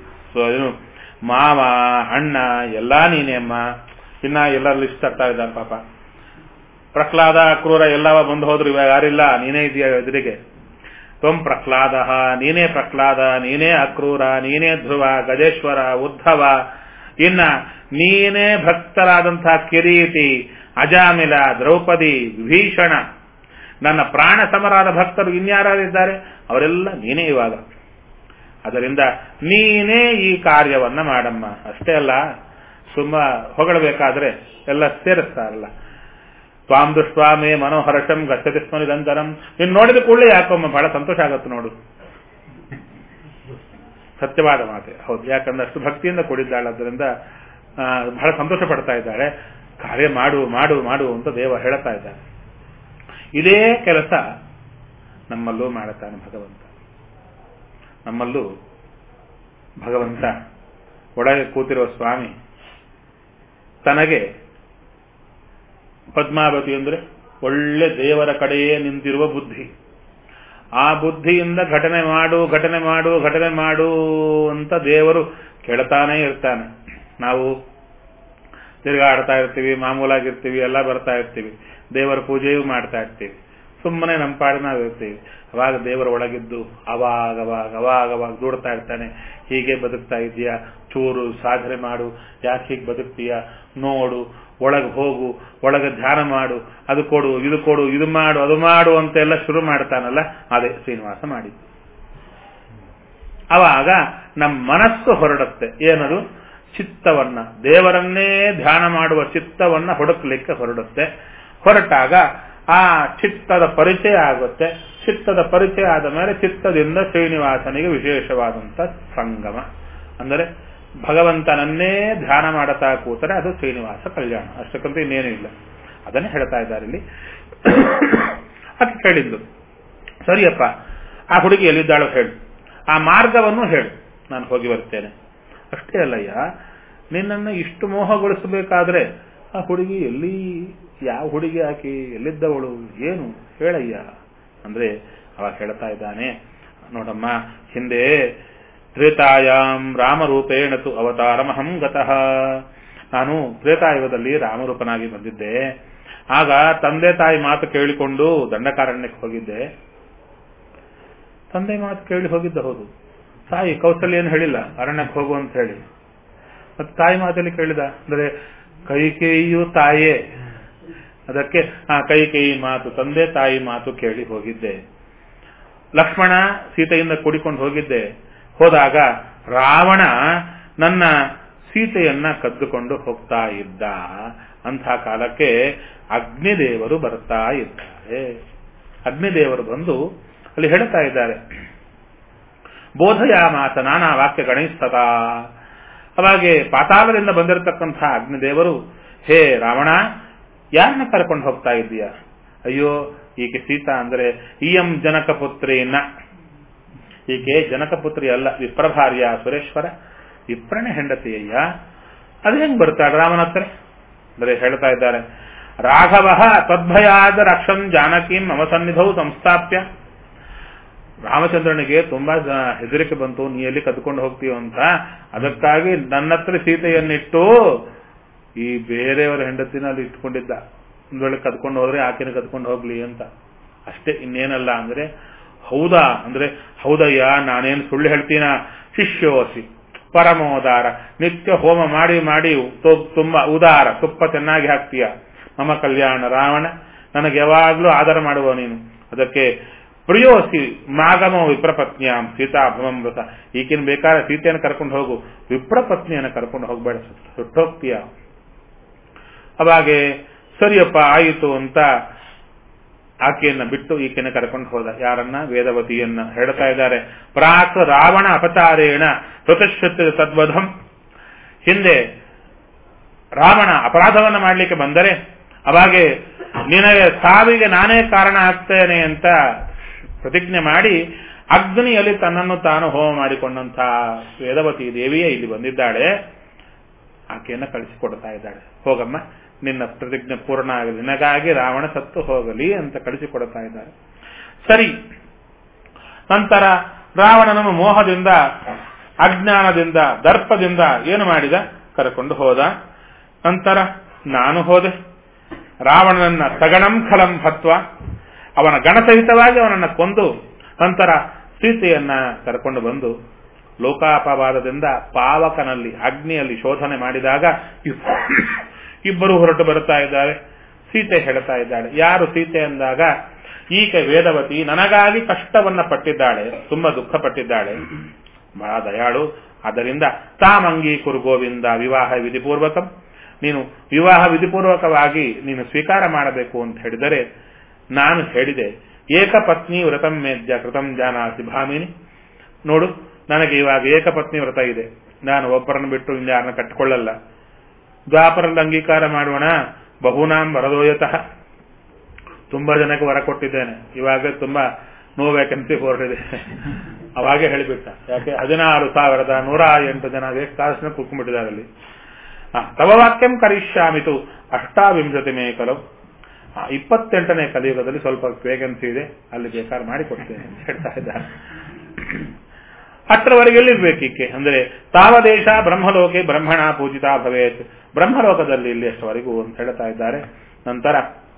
ಮಾವ, ಅಣ್ಣ ಎಲ್ಲಾ ನೀನೇ ಅಮ್ಮ. ಇನ್ನ ಎಲ್ಲರೂ ಲಿಸ್ಟ್ ಆಗ್ತಾ ಇದ್ದಾನೆ ಪಾಪ. ಪ್ರಹ್ಲಾದ ಕ್ರೂರ ಎಲ್ಲವ ಬಂದು ಹೋದ್ರು, ಇವಾಗ ಯಾರಿಲ್ಲ, ನೀನೇ ಇದೆಯಾ ಎದುರಿಗೆ. ತ್ವಂ ಪ್ರಹ್ಲಾದ, ನೀನೇ ಪ್ರಹ್ಲಾದ, ನೀನೇ ಅಕ್ರೂರ, ನೀನೇ ಧ್ರುವ, ಗಜೇಶ್ವರ, ಉದ್ಧವ, ಇನ್ನ ನೀನೇ ಭಕ್ತರಾದಂತಹ ಕಿರೀಟಿ, ಅಜಾಮಿಲ, ದ್ರೌಪದಿ, ವಿಭೀಷಣ, ನನ್ನ ಪ್ರಾಣ ಸಮರಾದ ಭಕ್ತರು ಇನ್ಯಾರಿದ್ದಾರೆ ಅವರೆಲ್ಲ ನೀನೇ ಇವಾಗ. ಅದರಿಂದ ನೀನೇ ಈ ಕಾರ್ಯವನ್ನ ಮಾಡಮ್ಮ. ಅಷ್ಟೇ ಅಲ್ಲ, ತುಂಬಾ ಹೊಗಳಬೇಕಾದ್ರೆ ಎಲ್ಲ ಸೇರಿಸ್ತಾರಲ್ಲ. ತ್ವಾಂ ದೃಷ್ಟ್ವಾ ಮೇ ಮನೋಹರ್ಷಂ ಗಚ್ಚತಿ ಸ್ಮ ನಿರಂತರಂ. ನೀನು ನೋಡಿದ ಕೂಡಲೇ ಯಾಕಮ್ಮ ಬಹಳ ಸಂತೋಷ ಆಗತ್ತೆ ನೋಡು. ಸತ್ಯವಾದ ಮಾತೆ ಹೌದು, ಯಾಕಂದ್ರೆ ಅಷ್ಟು ಭಕ್ತಿಯಿಂದ ಕೂಡಿದ್ದಾಳೆ, ಅದರಿಂದ ಬಹಳ ಸಂತೋಷ ಪಡ್ತಾ ಇದ್ದಾಳೆ. ಕಾರ್ಯ ಮಾಡು ಮಾಡು ಮಾಡು ಅಂತ ದೇವ ಹೇಳ್ತಾ ಇದ್ದಾನೆ. ಇದೇ ಕೆಲಸ ನಮ್ಮಲ್ಲೂ ಮಾಡುತ್ತಾನೆ ಭಗವಂತ. ನಮ್ಮಲ್ಲೂ ಭಗವಂತ ಒಳಗೆ ಕೂತಿರುವ ಸ್ವಾಮಿ ತನಗೆ ಪದ್ಮಾವತಿ ಅಂದ್ರೆ ಒಳ್ಳೆ ದೇವರ ಕಡೆಯೇ ನಿಂತಿರುವ ಬುದ್ಧಿ, ಆ ಬುದ್ಧಿಯಿಂದ ಘಟನೆ ಮಾಡು ಘಟನೆ ಮಾಡು ಘಟನೆ ಮಾಡು ಅಂತ ದೇವರು ಕೇಳ್ತಾನೆ ಇರ್ತಾನೆ. ನಾವು ತಿರುಗಾಡ್ತಾ ಇರ್ತೀವಿ, ಮಾಮೂಲಾಗಿರ್ತೀವಿ, ಎಲ್ಲ ಬರ್ತಾ ಇರ್ತೀವಿ, ದೇವರ ಪೂಜೆಯೂ ಮಾಡ್ತಾ ಇರ್ತೀವಿ, ಸುಮ್ಮನೆ ನಮ್ಮ ಪಾಡಿ ನಾವು ಇರ್ತೀವಿ. ಅವಾಗ ದೇವರ ಒಳಗಿದ್ದು ಅವಾಗ ಅವಾಗ ಅವಾಗ ಅವಾಗ ದೂಡ್ತಾ ಇರ್ತಾನೆ. ಹೀಗೆ ಬದುಕ್ತಾ ಇದೆಯಾ, ಚೂರು ಸಾಧನೆ ಮಾಡು, ಯಾಕೆ ಹೀಗೆ ಬದುಕ್ತೀಯಾ ನೋಡು, ಒಳಗೆ ಹೋಗು, ಒಳಗೆ ಧ್ಯಾನ ಮಾಡು, ಅದು ಕೊಡು ಇದು ಕೊಡು ಇದು ಮಾಡು ಅದು ಮಾಡು ಅಂತೆಲ್ಲ ಶುರು ಮಾಡ್ತಾನಲ್ಲ, ಅದೇ ಶ್ರೀನಿವಾಸ ಮಾಡಿದ್ದು. ಅವಾಗ ನಮ್ಮ ಮನಸ್ಸು ಹೊರಡುತ್ತೆ. ಏನದು? ಚಿತ್ತವನ್ನ, ದೇವರನ್ನೇ ಧ್ಯಾನ ಮಾಡುವ ಚಿತ್ತವನ್ನ ಹುಡುಕ್ಲಿಕ್ಕೆ ಹೊರಡುತ್ತೆ. ಹೊರಟಾಗ ಆ ಚಿತ್ತದ ಪರಿಚಯ ಆಗುತ್ತೆ. ಚಿತ್ತದ ಪರಿಚಯ ಆದ ಮೇಲೆ ಚಿತ್ತದಿಂದ ಶ್ರೀನಿವಾಸನಿಗೆ ವಿಶೇಷವಾದಂತ ಸಂಗಮ. ಅಂದರೆ ಭಗವಂತನನ್ನೇ ಧ್ಯಾನ ಮಾಡುತ್ತಾ ಕೂತರೆ ಅದು ಶ್ರೀನಿವಾಸ ಕಲ್ಯಾಣ, ಅಷ್ಟಕ್ಕಂತ ಇನ್ನೇನೂ ಇಲ್ಲ. ಅದನ್ನೇ ಹೇಳ್ತಾ ಇದ್ದಾರೆ ಇಲ್ಲಿ. ಅದಕ್ಕೆ ಹೇಳಿದ್ದು, ಸರಿಯಪ್ಪ ಆ ಹುಡುಗಿ ಎಲ್ಲಿದ್ದಾಳೋ ಹೇಳು, ಆ ಮಾರ್ಗವನ್ನು ಹೇಳು, ನಾನು ಹೋಗಿ ಬರ್ತೇನೆ. ಅಷ್ಟೇ ಅಲ್ಲಯ್ಯ, ನಿನ್ನನ್ನು ಇಷ್ಟು ಮೋಹಗೊಳಿಸಬೇಕಾದ್ರೆ ಆ ಹುಡುಗಿ ಎಲ್ಲಿ, ಯಾವ ಹುಡುಗಿ ಆಕೆ, ಎಲ್ಲಿದ್ದವಳು, ಏನು ಹೇಳಯ್ಯ ಅಂದ್ರೆ ಅವಾಗ ಹೇಳ್ತಾ ಇದ್ದಾನೆ, ನೋಡಮ್ಮ, ಹಿಂದೆ ತ್ರೇತಾಯಾಂ ರಾಮರೂಪೇಣತು ಅವತಾರಮಹಂ ಗತಃ. ನಾನು ತ್ರೇತಾಯುಗದಲ್ಲಿ ರಾಮರೂಪನಾಗಿ ಬಂದಿದ್ದೆ. ಆಗ ತಂದೆ ತಾಯಿ ಮಾತು ಕೇಳಿಕೊಂಡು ದಂಡಕಾರಣ್ಯಕ್ಕೆ ಹೋಗಿದ್ದೆ. ತಂದೆ ಮಾತು ಕೇಳಿ ಹೋಗಿದ್ದ ಹೌದು, ತಾಯಿ ಕೌಸಲ್ಯ ಏನು ಹೇಳಿಲ್ಲ ಅರಣ್ಯಕ್ಕೆ ಹೋಗು ಅಂತ ಹೇಳಿ. ಮತ್ತೆ ತಾಯಿ ಮಾತಲ್ಲಿ ಕೇಳಿದ ಅಂದ್ರೆ ಕೈಕೇಯಿಯು ತಾಯೇ, ಅದಕ್ಕೆ ಆ ಕೈಕೇಯಿ ಮಾತು, ತಂದೆ ತಾಯಿ ಮಾತು ಕೇಳಿ ಹೋಗಿದ್ದೆ. ಲಕ್ಷ್ಮಣ ಸೀತೆಯಿಂದ ಕೂಡಿಕೊಂಡು ಹೋಗಿದ್ದೆ. ಹೋದಾಗ ರಾವಣ ನನ್ನ ಸೀತೆಯನ್ನ ಕದ್ದುಕೊಂಡು ಹೋಗ್ತಾ ಇದ್ದ. ಅಂಥ ಕಾಲಕ್ಕೆ ಅಗ್ನಿದೇವರು ಬರ್ತಾ ಇದ್ದಾರೆ. ಅಗ್ನಿದೇವರು ಬಂದು ಅಲ್ಲಿ ಹೇಳ್ತಾ ಇದ್ದಾರೆ, ಬೋಧಯಾಮಾಸ ನಾನಾ ವಾಕ್ಯ ಗಣೇಶತಾ. ಅವಾಗೆ ಪಾತಾಳದಿಂದ ಬಂದಿರತಕ್ಕಂಥ ಅಗ್ನಿದೇವರು, ಹೇ ರಾವಣ, ಯಾರನ್ನ ಕರ್ಕೊಂಡು ಹೋಗ್ತಾ ಇದ್ದೀಯ? ಅಯ್ಯೋ, ಈಕೆ ಸೀತಾ ಅಂದ್ರೆ ಇಯಂ ಜನಕ ಪುತ್ರೇನ, ಈಕೆ ಜನಕ ಪುತ್ರಿ ಅಲ್ಲ, ವಿಪ್ರಭಾರ್ಯ ಸುರೇಶ್ವರ, ವಿಪ್ರನೇ ಹೆಂಡತಿಯಯ್ಯ. ಅದು ಹೆಂಗ್ ಬರ್ತಾಳೆ ರಾಮನ ಹತ್ರ ಅಂದ್ರೆ ಹೇಳ್ತಾ ಇದ್ದಾರೆ, ರಾಘವ ತದ್ಭಯಾದ ರಕ್ಷನ್ ಜಾನಕೀಂ ಮಮ ಸನ್ನಿಧೌ ಸಂಸ್ಥಾಪ್ಯ. ರಾಮಚಂದ್ರನಿಗೆ ತುಂಬಾ ಹೆದರಿಕೆ ಬಂತು, ನೀ ಎಲ್ಲಿ ಕದ್ಕೊಂಡು ಹೋಗ್ತೀವ ಅಂತ. ಅದಕ್ಕಾಗಿ ನನ್ನ ಹತ್ರ ಸೀತೆಯನ್ನಿಟ್ಟು ಈ ಬೇರೆಯವರ ಹೆಂಡತಿನ ಅಲ್ಲಿ ಇಟ್ಕೊಂಡಿದ್ದ. ಒಂದ್ ವೇಳೆ ಕದ್ಕೊಂಡು ಹೋದ್ರೆ ಆಕೆನ ಕದ್ಕೊಂಡು ಹೋಗ್ಲಿ ಅಂತ ಅಷ್ಟೇ, ಇನ್ನೇನಲ್ಲ. ಅಂದ್ರೆ ಹೌದಾ ಅಂದ್ರೆ ಹೌದಯ್ಯ, ನಾನೇನು ಸುಳ್ಳು ಹೇಳ್ತೀನ. ಶಿಷ್ಯೋಸಿ ಪರಮೋದಾರ, ನಿತ್ಯ ಹೋಮ ಮಾಡಿ ಮಾಡಿ ತುಂಬಾ ಉದಾರ, ತುಪ್ಪ ಚೆನ್ನಾಗಿ ಹಾಕ್ತೀಯ. ಮಮ ಕಲ್ಯಾಣ ರಾವಣ, ನನಗೆ ಯಾವಾಗ್ಲೂ ಆಧಾರ ಮಾಡುವ ನೀನು. ಅದಕ್ಕೆ ಪ್ರಿಯೋಸಿ ಮಾಗಮೋ ವಿಪ್ರಪತ್ನಿಯಾಂ ಸೀತಾ ಭ್ರಮೃತ. ಈಗಿನ ಬೇಕಾದ್ರೆ ಸೀತೆಯನ್ನು ಕರ್ಕೊಂಡು ಹೋಗು, ವಿಪ್ರಪತ್ನಿಯನ್ನು ಕರ್ಕೊಂಡು ಹೋಗ್ಬೇಡ, ಸುಟ್ಟೋಗ್ತೀಯ. ಅವಾಗೆ ಸರಿಯಪ್ಪ ಆಯಿತು ಅಂತ ಆಕೆಯನ್ನ ಬಿಟ್ಟು ಈಕೆನ ಕರ್ಕೊಂಡು ಹೋದ. ಯಾರನ್ನ? ವೇದವತಿಯನ್ನ. ಹೇಳ್ತಾ ಇದ್ದಾರೆ, ಪ್ರಾಕ್ ರಾವಣ ಅಪಚಾರೇಣ ಪ್ರತಿಷ್ಠಿತ ತದ್ವಧಂ. ಹಿಂದೆ ರಾವಣ ಅಪರಾಧವನ್ನ ಮಾಡಲಿಕ್ಕೆ ಬಂದರೆ ಅವಾಗೆ ನಿನಗೆ ಸಾವಿಗೆ ನಾನೇ ಕಾರಣ ಆಗ್ತೇನೆ ಅಂತ ಪ್ರತಿಜ್ಞೆ ಮಾಡಿ ಅಗ್ನಿಯಲ್ಲಿ ತನ್ನನ್ನು ತಾನು ಹೋಮ ಮಾಡಿಕೊಂಡಂತ ವೇದವತಿ ದೇವಿಯೇ ಇಲ್ಲಿ ಬಂದಿದ್ದಾಳೆ. ಆಕೆಯನ್ನ ಕಳಿಸಿಕೊಡ್ತಾ ಇದ್ದಾಳೆ, ಹೋಗಮ್ಮ, ನಿನ್ನ ಪ್ರತಿಜ್ಞೆ ಪೂರ್ಣ ಆಗಲಿ, ನಿನಗಾಗಿ ರಾವಣ ಸತ್ತು ಹೋಗಲಿ ಅಂತ ಕಳಿಸಿಕೊಡ್ತಾ ಇದ್ದಾರೆ. ಸರಿ. ನಂತರ ರಾವಣನನ್ನು ಮೋಹದಿಂದ, ಅಜ್ಞಾನದಿಂದ, ದರ್ಪದಿಂದ ಏನು ಮಾಡಿದ? ಕರೆಕೊಂಡು ಹೋದ. ನಂತರ ನಾನು ಹೋದೆ. ರಾವಣನನ್ನ ಸಗಣಂ ಖಲಂ ಹತ್ವ, ಅವನ ಗಣಸಹಿತವಾಗಿ ಅವನನ್ನ ಕೊಂದು ನಂತರ ಸೀತೆಯನ್ನ ಕರ್ಕೊಂಡು ಬಂದು ಲೋಕಾಪವಾದದಿಂದ ಪಾವಕನಲ್ಲಿ ಅಗ್ನಿಯಲ್ಲಿ ಶೋಧನೆ ಮಾಡಿದಾಗ ಇಬ್ಬರು ಹೊರಟು ಬರುತ್ತಾ ಇದ್ದಾರೆ. ಸೀತೆ ಹೇಳ್ತಾ ಇದ್ದಾಳೆ. ಯಾರು ಸೀತೆ ಅಂದಾಗ ಈಕೆ ವೇದವತಿ, ನನಗಾಗಿ ಕಷ್ಟವನ್ನ ಪಟ್ಟಿದ್ದಾಳೆ, ತುಂಬಾ ದುಃಖ ಪಟ್ಟಿದ್ದಾಳೆ, ಬಹಳ ದಯಾಳು. ಆದ್ದರಿಂದ ತಾಮಂಗಿ ಕುರು ಗೋವಿಂದ ವಿವಾಹ ವಿಧಿಪೂರ್ವಕಂ, ನೀನು ವಿವಾಹ ವಿಧಿಪೂರ್ವಕವಾಗಿ ನೀನು ಸ್ವೀಕಾರ ಮಾಡಬೇಕು ಅಂತ ಹೇಳಿದರೆ ನಾನು ಹೇಳಿದೆ, ಏಕಪತ್ನಿ ವ್ರತಂ ಮೇದ್ಯ ಕೃತಂ ಜಾನಾಸಿ ಭಾಮಿನಿ. ನೋಡು, ನನಗೆ ಇವಾಗ ಏಕಪತ್ನಿ ವ್ರತ ಇದೆ, ನಾನು ಒಬ್ಬರನ್ನು ಬಿಟ್ಟು ಇನ್ಯಾರನ್ನ ಕಟ್ಟಿಕೊಳ್ಳಲ್ಲ. ದ್ವಾಪರಲ್ಲಿ ಅಂಗೀಕಾರ ಮಾಡೋಣ, ಬಹುನಾಂ ವರದೋಯತಃ, ತುಂಬಾ ಜನಕ್ಕೆ ವರ ಕೊಟ್ಟಿದ್ದೇನೆ, ಇವಾಗ ತುಂಬಾ ನೋ ವ್ಯಾಕೆನ್ಸಿ ಹೊರಟಿದೆ. ಅವಾಗೆ ಹೇಳಿಬಿಟ್ಟ. ಯಾಕೆ? ಹದಿನಾರು ಸಾವಿರದ ನೂರ ಎಂಟು ಜನ ಬೇಕಾದಷ್ಟು ಕುತ್ಕೊಂಡ್ಬಿಟ್ಟಿದ್ದಾರೆ ಅಲ್ಲಿ. ತವ ವಾಕ್ಯಂ ಕರಿಷ್ಯಾಮಿತು ಅಷ್ಟಾವಿಂಶತಿ ಮೇ ಕಲವು, ಇಪ್ಪತ್ತೆಂಟನೇ ಕಲಿಯುಗದಲ್ಲಿ ಸ್ವಲ್ಪ ವೇಕೆನ್ಸಿ ಇದೆ, ಅಲ್ಲಿ ಬೇಕಾದ್ರೆ ಮಾಡಿಕೊಡ್ತೇನೆ ಅಂತ ಹೇಳ್ತಾ ಇದ್ದಾರೆ. ಅಷ್ಟರವರೆಗೆ ಎಲ್ಲಿರ್ಬೇಕೀಕೆ ಅಂದ್ರೆ ತಾವದೇಶ ಬ್ರಹ್ಮಲೋಕೆ ಬ್ರಹ್ಮಣ ಪೂಜಿತಾ ಭವೇತ್, ಬ್ರಹ್ಮಲೋಕದಲ್ಲಿ ಇಲ್ಲಿ ಅಷ್ಟವರೆಗೂ ಅಂತ ಹೇಳ್ತಾ ಇದ್ದಾರೆ. ನಂತರ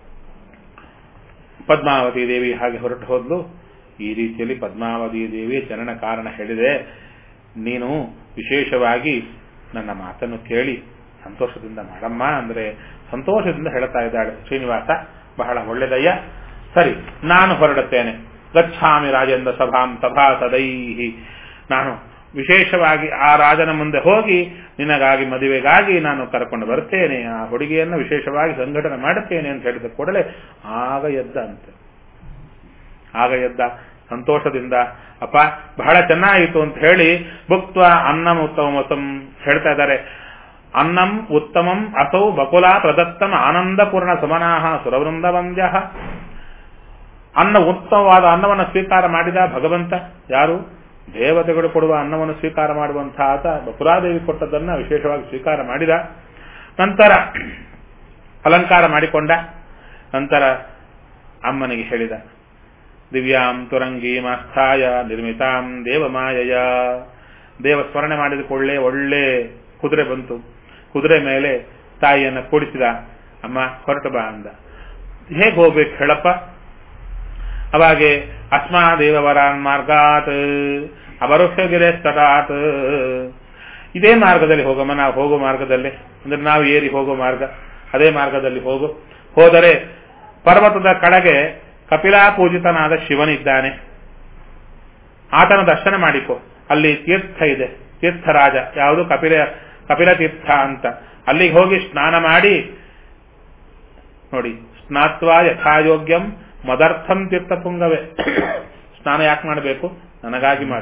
ಪದ್ಮಾವತಿ ದೇವಿ ಹಾಗೆ ಹೊರಟು ಹೋದ್ಲು. ಈ ರೀತಿಯಲ್ಲಿ ಪದ್ಮಾವತಿ ದೇವಿಯ ಜನನ ಕಾರಣ ಹೇಳಿದೆ. ನೀನು ವಿಶೇಷವಾಗಿ ನನ್ನ ಮಾತನ್ನು ಕೇಳಿ ಸಂತೋಷದಿಂದ ಮಾಡಮ್ಮ ಅಂದ್ರೆ ಸಂತೋಷದಿಂದ ಹೇಳ್ತಾ ಇದ್ದಾಳೆ. ಶ್ರೀನಿವಾಸ, ಬಹಳ ಒಳ್ಳೆದಯ್ಯ, ಸರಿ ನಾನು ಹೊರಡುತ್ತೇನೆ. ಗಚ್ಛಾಮಿ ರಾಜೇಂದ್ರ ಸಭಾಂ ಸಭಾ ಸದೈಹಿ, ನಾನು ವಿಶೇಷವಾಗಿ ಆ ರಾಜನ ಮುಂದೆ ಹೋಗಿ ನಿನಗಾಗಿ ಮದುವೆಗಾಗಿ ನಾನು ಕರ್ಕೊಂಡು ಬರ್ತೇನೆ, ಆ ಹುಡುಗಿಯನ್ನು ವಿಶೇಷವಾಗಿ ಸಂಘಟನೆ ಮಾಡುತ್ತೇನೆ ಅಂತ ಹೇಳಿದ ಕೂಡಲೇ ಆಗ ಎದ್ದ ಅಂತೆ. ಆಗ ಎದ್ದ ಸಂತೋಷದಿಂದ, ಅಪ್ಪ ಬಹಳ ಚೆನ್ನಾಯಿತು ಅಂತ ಹೇಳಿ ಭುಕ್ತ್ವ ಅನ್ನಂ ಉತ್ತಮಂ ಹೇಳ್ತಾ ಇದ್ದಾರೆ. ಅನ್ನಂ ಉತ್ತಮಂ ಅಸೌ ಬಕುಲ ಪ್ರದತ್ತಂ ಆನಂದಪೂರ್ಣ ಸುಮನಾಹ ಸುರವೃಂದ ವಂದ್ಯ. ಅನ್ನ ಉತ್ತಮವಾದ ಅನ್ನವನ್ನು ಸ್ವೀಕಾರ ಮಾಡಿದ ಭಗವಂತ ಯಾರು? ದೇವತೆಗಳು ಕೊಡುವ ಅನ್ನವನ್ನು ಸ್ವೀಕಾರ ಮಾಡುವಂತಹ ಆತ ಬಕುಲಾದೇವಿ ಕೊಟ್ಟದ್ದನ್ನ ವಿಶೇಷವಾಗಿ ಸ್ವೀಕಾರ ಮಾಡಿದ. ನಂತರ ಅಲಂಕಾರ ಮಾಡಿಕೊಂಡ. ನಂತರ ಅಮ್ಮನಿಗೆ ಹೇಳಿದ, ದಿವ್ಯಾಂ ತುರಂಗೀಮಾಸ್ಥಾಯ ನಿರ್ಮಿತಾಂ ದೇವಮಾಯಯ. ದೇವ ಸ್ಮರಣೆ ಮಾಡಿದ ಕೊಳ್ಳೆ ಒಳ್ಳೆ ಕುದುರೆ ಬಂತು. ಕುದುರೆ ಮೇಲೆ ತಾಯಿಯನ್ನ ಕೂಡಿಸಿದ. ಅಮ್ಮ ಹೊರಟು ಬಾ ಅಂದ. ಹೇಗೆ ಹೋಗ್ಬೇಕು ಹೇಳಪ್ಪ? ಅವಾಗೆ ಅಸ್ಮಾದೇವರಾನ್ ಮಾರ್ಗಾತ್ ಅವರುಷಗಿರೆ ತಟಾತ್. ಇದೇ ಮಾರ್ಗದಲ್ಲಿ ಹೋಗಮ್ಮ, ನಾವು ಹೋಗೋ ಮಾರ್ಗದಲ್ಲಿ, ಅಂದ್ರೆ ನಾವು ಏರಿ ಹೋಗೋ ಮಾರ್ಗ, ಅದೇ ಮಾರ್ಗದಲ್ಲಿ ಹೋಗು. ಹೋದರೆ ಪರ್ವತದ ಕಡೆಗೆ ಕಪಿಲಾ ಪೂಜಿತನಾದ ಶಿವನಿದ್ದಾನೆ, ಆತನ ದರ್ಶನ ಮಾಡಿಕೊ. ಅಲ್ಲಿ ತೀರ್ಥ ಇದೆ, ತೀರ್ಥರಾಜ, ಯಾವುದು ಕಪಿಲ ಕಪಿಲ ತೀರ್ಥ ಅಂತ. ಅಲ್ಲಿಗೆ ಹೋಗಿ ಸ್ನಾನ ಮಾಡಿ ನೋಡಿ. ಸ್ನಾತ್ವಾ ಯಥಾಯೋಗ್ಯಂ ಮದರ್ಥಂ ತೀರ್ಥ ಪುಂಗವೇ. ಸ್ನಾನ ಯಾಕೆ ಮಾಡಬೇಕು? ನನಗಾಗಿ ಮಾಡು.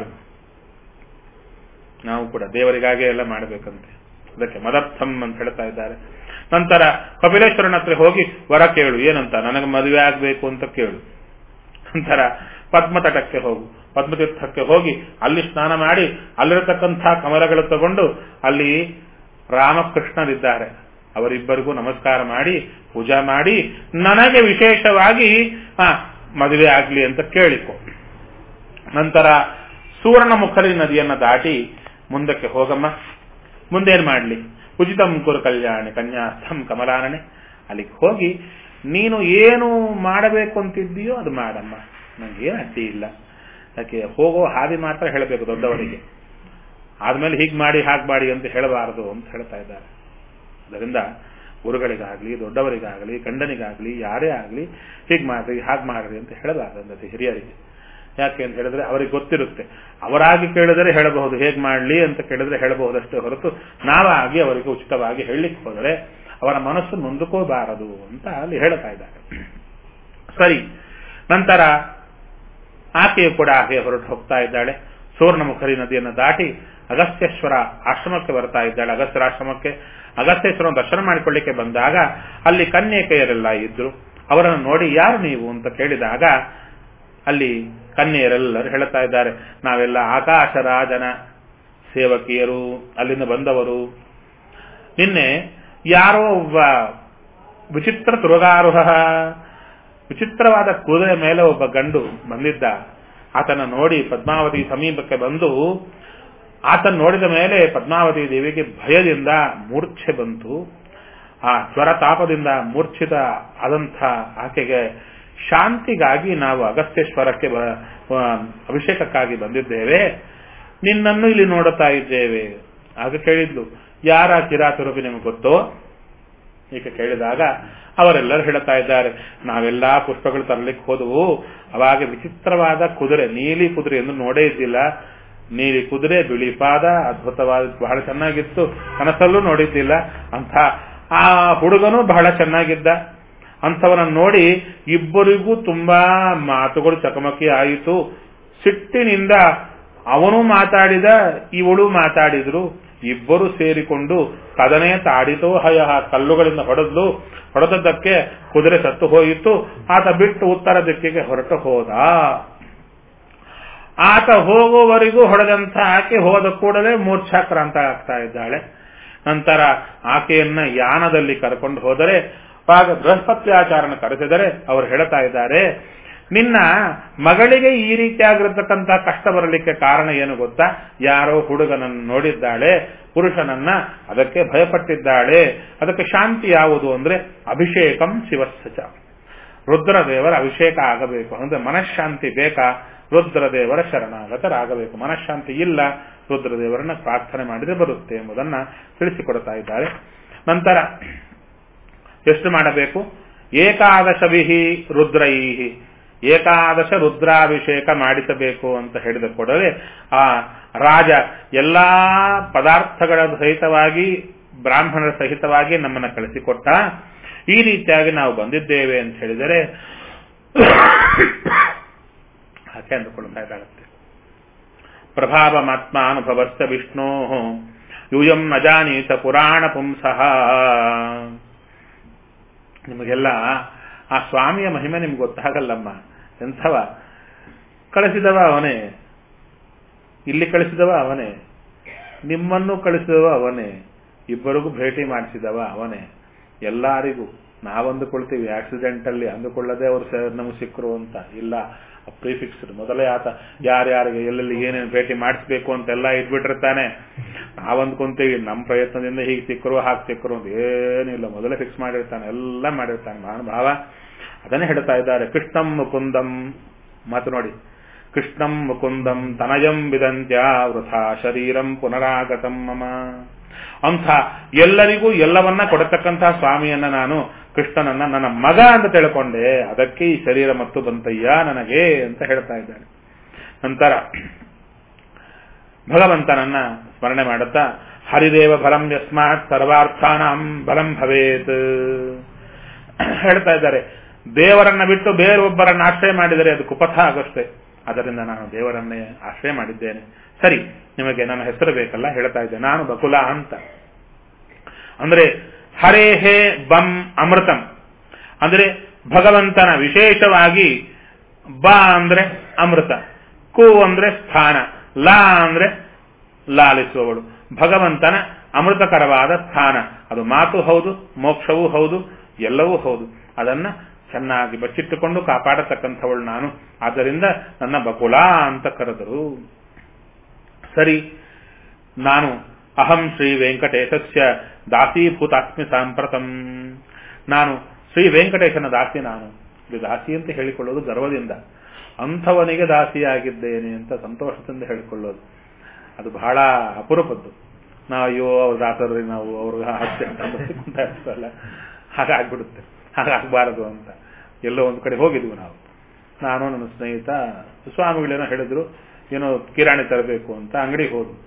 ನಾವು ಕೂಡ ದೇವರಿಗಾಗಿ ಎಲ್ಲ ಮಾಡಬೇಕಂತೆ, ಅದಕ್ಕೆ ಮದರ್ಥಂ ಅಂತ ಹೇಳ್ತಾ ಇದ್ದಾರೆ. ನಂತರ ಕಪಿಲೇಶ್ವರನ ಹತ್ರ ಹೋಗಿ ವರ ಕೇಳು. ಏನಂತ? ನನಗೆ ಮದುವೆ ಆಗ್ಬೇಕು ಅಂತ ಕೇಳು. ನಂತರ ಪದ್ಮತಟಕ್ಕೆ ಹೋಗು. ಪದ್ಮತೀರ್ಥಕ್ಕೆ ಹೋಗಿ ಅಲ್ಲಿ ಸ್ನಾನ ಮಾಡಿ ಅಲ್ಲಿರತಕ್ಕಂಥ ಕಮಲಗಳು ತಗೊಂಡು ಅಲ್ಲಿ ರಾಮಕೃಷ್ಣರಿದ್ದಾರೆ, ಅವರಿಬ್ಬರಿಗೂ ನಮಸ್ಕಾರ ಮಾಡಿ ಪೂಜಾ ಮಾಡಿ ನನಗೆ ವಿಶೇಷವಾಗಿ ಮದುವೆ ಆಗ್ಲಿ ಅಂತ ಕೇಳಿಕೊ. ನಂತರ ಸುವರ್ಣಮುಖರಿ ನದಿಯನ್ನ ದಾಟಿ ಮುಂದಕ್ಕೆ ಹೋಗಮ್ಮ. ಮುಂದೇನ್ ಮಾಡ್ಲಿ? ಉಚಿತಂ ಕುರು ಕಲ್ಯಾಣಿ ಕನ್ಯಾಸ್ಥಂ ಕಮಲಾನನೆ. ಅಲ್ಲಿಗೆ ಹೋಗಿ ನೀನು ಏನು ಮಾಡಬೇಕು ಅಂತಿದ್ದೀಯೋ ಅದು ಮಾಡಮ್ಮ, ನಂಗೇನು ಅಡ್ಡಿ ಇಲ್ಲ. ಯಾಕೆ ಹೋಗೋ ಹಾದಿ ಮಾತ್ರ ಹೇಳಬೇಕು ದೊಡ್ಡವರಿಗೆ, ಆದ್ಮೇಲೆ ಹೀಗ್ ಮಾಡಿ ಹಾಗೆ ಮಾಡಿ ಅಂತ ಹೇಳಬಾರದು ಅಂತ ಹೇಳ್ತಾ ಇದ್ದಾರೆ. ಅದರಿಂದ ಗುರುಗಳಿಗಾಗ್ಲಿ ದೊಡ್ಡವರಿಗಾಗಲಿ ಗಂಡನಿಗಾಗ್ಲಿ ಯಾರೇ ಆಗಲಿ ಹೀಗ್ ಮಾಡ್ರಿ ಹಾಗೆ ಮಾಡ್ರಿ ಅಂತ ಹೇಳಬಾರದಂತೆ ಹಿರಿಯರಿಗೆ. ಯಾಕೆ ಅಂತ ಹೇಳಿದ್ರೆ ಅವರಿಗೆ ಗೊತ್ತಿರುತ್ತೆ. ಅವರಾಗಿ ಕೇಳಿದರೆ ಹೇಳಬಹುದು, ಹೇಗ್ ಮಾಡ್ಲಿ ಅಂತ ಕೇಳಿದ್ರೆ ಹೇಳಬಹುದಷ್ಟೇ ಹೊರತು ನಾವಾಗಿ ಅವರಿಗೆ ಉಚಿತವಾಗಿ ಹೇಳಲಿಕ್ಕೆ ಹೋದರೆ ಅವರ ಮನಸ್ಸು ನೊಂದುಕೋಬಾರದು ಅಂತ ಅಲ್ಲಿ ಹೇಳ್ತಾ ಇದ್ದಾರೆ. ಸರಿ, ನಂತರ ಆಕೆಯು ಕೂಡ ಹಾಗೆ ಹೊರಟು ಹೋಗ್ತಾ ಇದ್ದಾಳೆ. ಸುವರ್ಣಮುಖರಿ ನದಿಯನ್ನು ದಾಟಿ ಅಗಸ್ತ್ಯೇಶ್ವರ ಆಶ್ರಮಕ್ಕೆ ಬರ್ತಾ ಇದ್ದಾಳೆ. ಅಗಸ್ತ್ಯರ ಆಶ್ರಮಕ್ಕೆ ಅಗಸ್ತ್ಯೇಶ್ವರನ ದರ್ಶನ ಮಾಡಿಕೊಳ್ಳಿಕ್ಕೆ ಬಂದಾಗ ಅಲ್ಲಿ ಕನ್ಯಕೆಯರೆಲ್ಲ ಇದ್ರು. ಅವರನ್ನು ನೋಡಿ ಯಾರು ನೀವು ಅಂತ ಕೇಳಿದಾಗ ಅಲ್ಲಿ ಕನ್ಯೆಯರೆಲ್ಲರೂ ಹೇಳ್ತಾ ಇದ್ದಾರೆ, ನಾವೆಲ್ಲ ಆಕಾಶರಾಜನ ಸೇವಕಿಯರು, ಅಲ್ಲಿಂದ ಬಂದವರು. ನಿನ್ನೆ ಯಾರೋ ಒಬ್ಬ ವಿಚಿತ್ರ ತುರಗಾರುಹ, ವಿಚಿತ್ರವಾದ ಕುದುರೆ ಮೇಲೆ ಒಬ್ಬ ಗಂಡು ಬಂದಿದ್ದ. ಆತನ ನೋಡಿ ಪದ್ಮಾವತಿ ಸಮೀಪಕ್ಕೆ ಬಂದು ಆತನ ನೋಡಿದ ಮೇಲೆ ಪದ್ಮಾವತಿ ದೇವಿಗೆ ಭಯದಿಂದ ಮೂರ್ಛೆ ಬಂತು. ಆ ಜ್ವರ ತಾಪದಿಂದ ಮೂರ್ಛಿತ ಆದಂಥ ಆಕೆಗೆ ಶಾಂತಿಗಾಗಿ ನಾವು ಅಗಸ್ತ್ಯೇಶ್ವರಕ್ಕೆ ಅಭಿಷೇಕಕ್ಕಾಗಿ ಬಂದಿದ್ದೇವೆ, ನಿನ್ನನ್ನು ಇಲ್ಲಿ ನೋಡುತ್ತಾ ಇದ್ದೇವೆ. ಆಗ ಕೇಳಿದ್ಲು, ಯಾರ ಕಿರಾತುರಪಿ ನಿಮಗೆ ಗೊತ್ತೋ? ಈಗ ಕೇಳಿದಾಗ ಅವರೆಲ್ಲರೂ ಹೇಳ್ತಾ ಇದ್ದಾರೆ, ನಾವೆಲ್ಲಾ ಪುಷ್ಪಗಳು ತರಲಿಕ್ಕೆ ಹೋದವು, ಅವಾಗ ವಿಚಿತ್ರವಾದ ಕುದುರೆ, ನೀಲಿ ಕುದುರೆ ಎಂದು ನೋಡೇ ಇದ್ದಿಲ್ಲ. ನೀಲಿ ಕುದುರೆ, ಬಿಳಿ ಪಾದ, ಅದ್ಭುತವಾದ, ಬಹಳ ಚೆನ್ನಾಗಿತ್ತು, ಕನಸಲ್ಲೂ ನೋಡಿದ್ದಿಲ್ಲ ಅಂತ. ಆ ಹುಡುಗನು ಬಹಳ ಚೆನ್ನಾಗಿದ್ದ. ಅಂಥವನನ್ನು ನೋಡಿ ಇಬ್ಬರಿಗೂ ತುಂಬಾ ಮಾತುಗಳು ಚಕಮಕಿ ಆಯಿತು. ಸಿಟ್ಟಿನಿಂದ ಅವನು ಮಾತಾಡಿದ, ಇವಳು ಮಾತಾಡಿದ್ರು. ಇಬ್ಬರು ಸೇರಿಕೊಂಡು ಕದನೆ ತಾಡಿತೋ ಹಯ, ಕಲ್ಲುಗಳಿಂದ ಹೊಡೆದ್ಲು. ಹೊಡೆದದ್ದಕ್ಕೆ ಕುದುರೆ ಸತ್ತು ಹೋಯಿತು. ಆತ ಬಿಟ್ಟು ಉತ್ತರ ದಿಕ್ಕಿಗೆ ಹೊರಟು ಹೋದ. ಆತ ಹೋಗುವವರೆಗೂ ಹೊಡೆದಂತ ಆಕೆ ಹೋದ ಕೂಡಲೇ ಮೂರ್ಛಾಕ್ರಾಂತ ಆಗ್ತಾ ಇದ್ದಾಳೆ. ನಂತರ ಆಕೆಯನ್ನ ಯಾನದಲ್ಲಿ ಕರ್ಕೊಂಡು ಹೋದರೆ, ಆಗ ಬೃಹಸ್ಪತ್ಯಾಚಾರನ ಕರೆಸಿದರೆ ಅವರು ಹೇಳ್ತಾ ಇದ್ದಾರೆ, ನಿನ್ನ ಮಗಳಿಗೆ ಈ ರೀತಿಯಾಗಿರತಕ್ಕಂಥ ಕಷ್ಟ ಬರಲಿಕ್ಕೆ ಕಾರಣ ಏನು ಗೊತ್ತಾ? ಯಾರೋ ಹುಡುಗನನ್ನು ನೋಡಿದ್ದಾಳೆ, ಪುರುಷನನ್ನ, ಅದಕ್ಕೆ ಭಯಪಟ್ಟಿದ್ದಾಳೆ. ಅದಕ್ಕೆ ಶಾಂತಿ ಯಾವುದು ಅಂದ್ರೆ ಅಭಿಷೇಕಂ ಶಿವಸ್ಸಚ, ರುದ್ರದೇವರ ಅಭಿಷೇಕ ಆಗಬೇಕು. ಅಂದ್ರೆ ಮನಃಶಾಂತಿ ಬೇಕಾ? ರುದ್ರದೇವರ ಶರಣಾಗತರಾಗಬೇಕು. ಮನಃಶಾಂತಿ ಇಲ್ಲ, ರುದ್ರದೇವರನ್ನ ಪ್ರಾರ್ಥನೆ ಮಾಡಿದ್ರೆ ಬರುತ್ತೆ ಎಂಬುದನ್ನ ತಿಳಿಸಿಕೊಡ್ತಾ ಇದ್ದಾರೆ. ನಂತರ ಎಷ್ಟು ಮಾಡಬೇಕು? ಏಕಾದಶವಿಹಿ ರುದ್ರೈಹಿ, ಏಕಾದಶ ರುದ್ರಾಭಿಷೇಕ ಮಾಡಿಸಬೇಕು ಅಂತ ಹೇಳಿದ ಕೂಡಲೇ ಆ ರಾಜ ಎಲ್ಲಾ ಪದಾರ್ಥಗಳ ಸಹಿತವಾಗಿ ಬ್ರಾಹ್ಮಣರ ಸಹಿತವಾಗಿ ನಮ್ಮನ್ನ ಕಳಿಸಿಕೊಟ್ಟ. ಈ ರೀತಿಯಾಗಿ ನಾವು ಬಂದಿದ್ದೇವೆ ಅಂತ ಹೇಳಿದರೆ ಆಕೆ ಅಂದುಕೊಳ್ತಾ ಇದ್ದಾಳಂತೆ. ಪ್ರಭಾವಮಾತ್ಮಾನುಭವಸ್ಥ ವಿಷ್ಣೋ ಯೂಯಂ ನಜಾನೀತ ಪುರಾಣ ಪುಂಸಃ. ನಿಮಗೆಲ್ಲ ಆ ಸ್ವಾಮಿಯ ಮಹಿಮೆ ನಿಮ್ಗೆ ಗೊತ್ತಾಗಲ್ಲಮ್ಮ. ಎಂಥವ ಕಳಿಸಿದವ ಅವನೇ. ಇಲ್ಲಿ ಕಳಿಸಿದವ ಅವನೇ, ನಿಮ್ಮನ್ನು ಕಳಿಸಿದವ ಅವನೇ, ಇಬ್ಬರಿಗೂ ಭೇಟಿ ಮಾಡಿಸಿದವ ಅವನೇ. ಎಲ್ಲರಿಗೂ ನಾವಂದುಕೊಳ್ತೀವಿ ಆಕ್ಸಿಡೆಂಟಲ್ಲಿ ಅಂದುಕೊಳ್ಳದೆ ಅವರು ನಮಗೆ ಸಿಕ್ಕರು ಅಂತ. ಇಲ್ಲ, ಪ್ರಿಫಿಕ್ಸ್ಡ್ ಮೊದಲೇ ಆತ ಯಾರ್ಯಾರಿಗೆ ಎಲ್ಲೆಲ್ಲಿ ಏನೇನು ಭೇಟಿ ಮಾಡಿಸ್ಬೇಕು ಅಂತೆಲ್ಲ ಇಟ್ಬಿಟ್ಟಿರ್ತಾನೆ. ನಾವಂದ್ಕೊಂತೀವಿ ನಮ್ಮ ಪ್ರಯತ್ನದಿಂದ ಹೀಗೆ ಸಿಕ್ಕರು ಹಾಗೆ ಸಿಕ್ಕರು ಅಂತ. ಏನಿಲ್ಲ, ಮೊದಲೇ ಫಿಕ್ಸ್ ಮಾಡಿರ್ತಾನೆ, ಎಲ್ಲ ಮಾಡಿರ್ತಾನೆ ಮಹಾನುಭಾವ. ಅದನ್ನೇ ಹೇಳ್ತಾ ಇದ್ದಾರೆ, ಕೃಷ್ಣಂ ಮುಕುಂದಂ. ಮಾತು ನೋಡಿ, ಕೃಷ್ಣಂ ಮುಕುಂದಂ ತನಯಂ ವಿದಂತ್ಯ ವೃಥಾ ಶರೀರಂ ಪುನರಾಗತಂ ಮಮ. ಅಂಥ ಎಲ್ಲರಿಗೂ ಎಲ್ಲವನ್ನ ಕೊಡತಕ್ಕಂತಹ ಸ್ವಾಮಿಯನ್ನ ನಾನು ಕೃಷ್ಣನನ್ನ ನನ್ನ ಮಗ ಅಂತ ತಿಳ್ಕೊಂಡೆ, ಅದಕ್ಕೆ ಈ ಶರೀರ ಮತ್ತು ಬಂತಯ್ಯ ನನಗೆ ಅಂತ ಹೇಳ್ತಾ ಇದ್ದಾನೆ. ನಂತರ ಭಗವಂತನನ್ನ ಸ್ಮರಣೆ ಮಾಡುತ್ತಾ ಹರಿದೇವ ಬಲಂ ಯಸ್ಮಾತ್ ಸರ್ವಾರ್ಥಾನಾಂ ಬಲಂ ಭವೇತ್ ಹೇಳ್ತಾ ಇದ್ದಾರೆ. ದೇವರನ್ನ ಬಿಟ್ಟು ಬೇರೊಬ್ಬರನ್ನ ಆಶ್ರಯ ಮಾಡಿದರೆ ಅದು ಕುಪಥ ಆಗಷ್ಟೇ. ಅದರಿಂದ ನಾನು ದೇವರನ್ನೇ ಆಶ್ರಯ ಮಾಡಿದ್ದೇನೆ. ಸರಿ, ನಿಮಗೆ ನನ್ನ ಹೆಸರು ಬೇಕಲ್ಲ, ಹೇಳ್ತಾ ಇದ್ದೆ. ನಾನು ಬಕುಲ ಅಂತ. ಅಂದ್ರೆ ಹರೇ ಹೇ ಬಂ ಅಮೃತಂ ಅಂದ್ರೆ ಭಗವಂತನ ವಿಶೇಷವಾಗಿ ಬ ಅಂದ್ರೆ ಅಮೃತ, ಕು ಅಂದ್ರೆ ಸ್ಥಾನ, ಲಾ ಅಂದ್ರೆ ಲಾಲಿಸುವವಳು. ಭಗವಂತನ ಅಮೃತಕರವಾದ ಸ್ಥಾನ, ಅದು ಮಾತು ಹೌದು, ಮೋಕ್ಷವೂ ಹೌದು, ಎಲ್ಲವೂ ಹೌದು. ಅದನ್ನ ಚೆನ್ನಾಗಿ ಬಚ್ಚಿಟ್ಟುಕೊಂಡು ಕಾಪಾಡತಕ್ಕಂಥವಳು ನಾನು. ಆದ್ದರಿಂದ ನನ್ನ ಬಕುಲ ಅಂತ ಕರೆದರು. ಸರಿ, ನಾನು ಅಹಂ ಶ್ರೀ ವೆಂಕಟೇಶಸ್ಯ ದಾಸೀಭೂತಾಸ್ಮಿ ಸಾಂಪ್ರತಂ. ನಾನು ಶ್ರೀ ವೆಂಕಟೇಶನ ದಾಸಿ. ನಾನು ಇದು ದಾಸಿ ಅಂತ ಹೇಳಿಕೊಳ್ಳೋದು ಗರ್ವದಿಂದ, ಅಂಥವನಿಗೆ ದಾಸಿಯಾಗಿದ್ದೇನೆ ಅಂತ ಸಂತೋಷದಿಂದ ಹೇಳಿಕೊಳ್ಳೋದು ಅದು ಬಹಳ ಅಪರೂಪದ್ದು. ನಾವು ಅಯ್ಯೋ ಅವ್ರ ದಾಸರ್ರಿ, ನಾವು ಅವ್ರ ಹತ್ಯೆ ಅಂತ ಇರ್ತಲ್ಲ, ಹಾಗಾಗ್ಬಿಡುತ್ತೆ. ಹಾಗಾಗಬಾರದು ಅಂತ ಎಲ್ಲೋ ಒಂದು ಕಡೆ ಹೋಗಿದ್ವಿ ನಾವು. ನಾನು ನನ್ನ ಸ್ನೇಹಿತ ಸ್ವಾಮಿಗಳೇನೋ ಹೇಳಿದ್ರು, ಏನೋ ಕಿರಾಣಿ ತರಬೇಕು ಅಂತ ಅಂಗಡಿಗೆ ಹೋದ್ರು.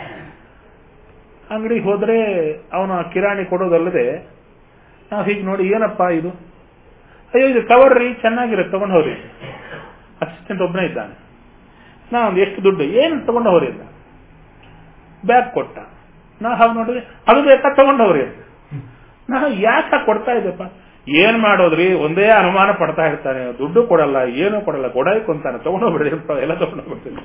ಅಂಗಡಿಗೆ ಹೋದ್ರೆ ಅವನು ಕಿರಾಣಿ ಕೊಡೋದಲ್ಲದೆ ನಾವು ಹೀಗೆ ನೋಡಿ, ಏನಪ್ಪಾ ಇದು, ಅಯ್ಯೋ ಇದು ಕವರ್ ರೀ, ಚೆನ್ನಾಗಿರುತ್ತೆ, ತಗೊಂಡು ಹೋಗ್ರಿ. ಅಸಿಸ್ಟೆಂಟ್ ಒಬ್ಬನೇ ಇದ್ದಾನೆ. ನಾವು ಎಷ್ಟು ದುಡ್ಡು, ಏನು ತಗೊಂಡು ಹೋಗ್ರಿ ಅಂತ ಬ್ಯಾಗ್ ಕೊಟ್ಟ. ನಾವು ಹಾಗೆ ನೋಡಿದ್ರೆ ಅದು ಬೇಕಾ, ತಗೊಂಡು ಹೋಗ್ರಿ. ನಾವು ಯಾಕೆ ಕೊಡ್ತಾ ಇದ್ದಪ್ಪ, ಏನ್ ಮಾಡೋದ್ರಿ, ಒಂದೇ ಅನುಮಾನ ಪಡ್ತಾ ಇರ್ತಾನೆ. ದುಡ್ಡು ಕೊಡಲ್ಲ, ಏನೂ ಕೊಡಲ್ಲ, ಕೊಡಾಯ್ಕು ಅಂತಾನೆ, ತಗೊಂಡೋಗ್ಬಿಡಿ ಎಲ್ಲ ತಗೊಂಡೋಗ್ಬಿಡ್ತೀನಿ.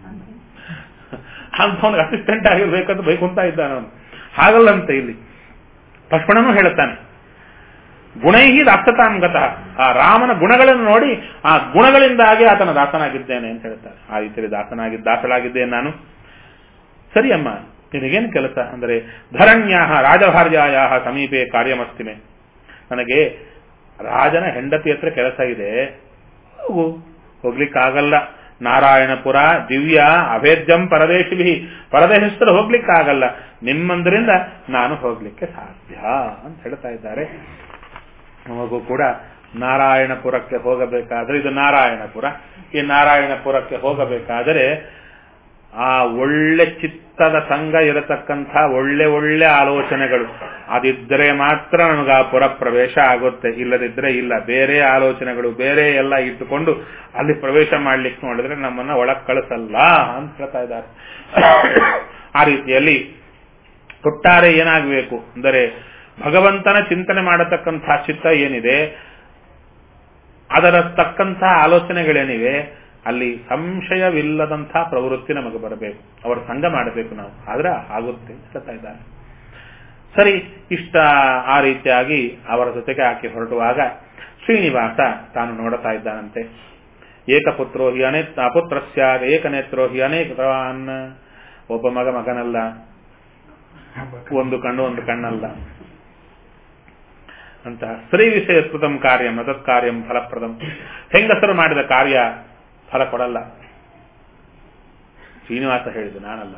ಅಂಥವನಿಗೆ ಅಸಿಸ್ಟೆಂಟ್ ಆಗಿರ್ಬೇಕಂತ ಬೈಕುಂತ ಇದ್ದಾನೆ ಅವನು. ಹಾಗಲ್ಲಂತೆ ಇಲ್ಲಿ ಲಕ್ಷ್ಮಣನು ಹೇಳುತ್ತಾನೆ, ಗುಣೈಹಿ ದಾಸತಾಂಗತ. ಆ ರಾಮನ ಗುಣಗಳನ್ನು ನೋಡಿ ಆ ಗುಣಗಳಿಂದಾಗಿ ಆತನ ದಾಸನಾಗಿದ್ದೇನೆ ಅಂತ ಹೇಳ್ತಾರೆ. ಆ ರೀತಿಯಲ್ಲಿ ದಾಸನಾಗಿ ದಾಸಳಾಗಿದ್ದೇನೆ ನಾನು. ಸರಿ ಅಮ್ಮ, ನಿನಗೇನು ಕೆಲಸ ಅಂದರೆ, ಧರಣ್ಯಾಹ ರಾಜಭಾರ್ಯಾಯ ಸಮೀಪೆ ಕಾರ್ಯಮಸ್ತಿಮೆ. ನನಗೆ ರಾಜನ ಹೆಂಡತಿ ಹತ್ರ ಕೆಲಸ ಇದೆ, ಹೋಗು. ಹೋಗ್ಲಿಕ್ಕಾಗಲ್ಲ, ನಾರಾಯಣಪುರ ದಿವ್ಯ ಅಭೇದ್ಯಂ ಪರದೇಶಿಭಿ, ಪರದೇಶಸ್ಥರು ಹೋಗ್ಲಿಕ್ಕಾಗಲ್ಲ, ನಿಮ್ಮಂದ್ರಿಂದ ನಾನು ಹೋಗ್ಲಿಕ್ಕೆ ಸಾಧ್ಯ ಅಂತ ಹೇಳ್ತಾ ಇದ್ದಾರೆ. ನಮಗೂ ಕೂಡ ನಾರಾಯಣಪುರಕ್ಕೆ ಹೋಗಬೇಕಾದ್ರೆ, ಇದು ನಾರಾಯಣಪುರ, ಈ ನಾರಾಯಣಪುರಕ್ಕೆ ಹೋಗಬೇಕಾದರೆ ಆ ಒಳ್ಳೆ ಚಿತ್ತದ ಸಂಘ ಇರತಕ್ಕಂಥ ಒಳ್ಳೆ ಒಳ್ಳೆ ಆಲೋಚನೆಗಳು ಅದಿದ್ದರೆ ಮಾತ್ರ ನಮಗೆ ಆ ಪುರ ಪ್ರವೇಶ ಆಗುತ್ತೆ, ಇಲ್ಲದಿದ್ರೆ ಇಲ್ಲ. ಬೇರೆ ಆಲೋಚನೆಗಳು ಬೇರೆ ಎಲ್ಲ ಇಟ್ಟುಕೊಂಡು ಅಲ್ಲಿ ಪ್ರವೇಶ ಮಾಡ್ಲಿಕ್ಕೆ ನೋಡಿದ್ರೆ ನಮ್ಮನ್ನ ಒಳಗ್ ಕಳಿಸಲ್ಲ ಅಂತ ಹೇಳ್ತಾ ಇದ್ದಾರೆ. ಆ ರೀತಿಯಲ್ಲಿ ಒಟ್ಟಾರೆ ಏನಾಗಬೇಕು ಅಂದರೆ, ಭಗವಂತನ ಚಿಂತನೆ ಮಾಡತಕ್ಕಂಥ ಚಿತ್ತ ಏನಿದೆ, ಅದರ ತಕ್ಕಂಥ ಆಲೋಚನೆಗಳೇನಿವೆ, ಅಲ್ಲಿ ಸಂಶಯವಿಲ್ಲದಂಥ ಪ್ರವೃತ್ತಿ ನಮಗೆ ಬರಬೇಕು. ಅವರ ಸಂಘ ಮಾಡಬೇಕು ನಾವು, ಆದ್ರೆ ಆಗುತ್ತೆ ಹೇಳ್ತಾ ಇದ್ದಾರೆ. ಸರಿ, ಇಷ್ಟ ಆ ರೀತಿಯಾಗಿ ಅವರ ಜೊತೆಗೆ ಆಕೆ ಹೊರಡುವಾಗ ಶ್ರೀನಿವಾಸ ತಾನು ನೋಡುತ್ತಾ ಇದ್ದಾನಂತೆ. ಏಕಪುತ್ರೋ ಹಿ ಅನೇ ಅಪುತ್ರಸ್ಯ ಏಕನೇತ್ರೋ ಹಿ ಅನೇಕವಾನ್. ಒಬ್ಬ ಮಗ ಮಗನಲ್ಲ, ಒಂದು ಕಣ್ಣು ಒಂದು ಕಣ್ಣಲ್ಲ ಅಂತ. ಸ್ತ್ರೀ ವಿಷಯ ಕೃತಂ ಕಾರ್ಯಂ ಮದತ್ ಕಾರ್ಯಂ ಫಲಪ್ರದಂ. ಹೆಂಗಸರು ಮಾಡಿದ ಕಾರ್ಯ ಫಲ ಕೊಡಲ್ಲ. ಶ್ರೀನಿವಾಸ ಹೇಳಿದ್ದು, ನಾನಲ್ಲ.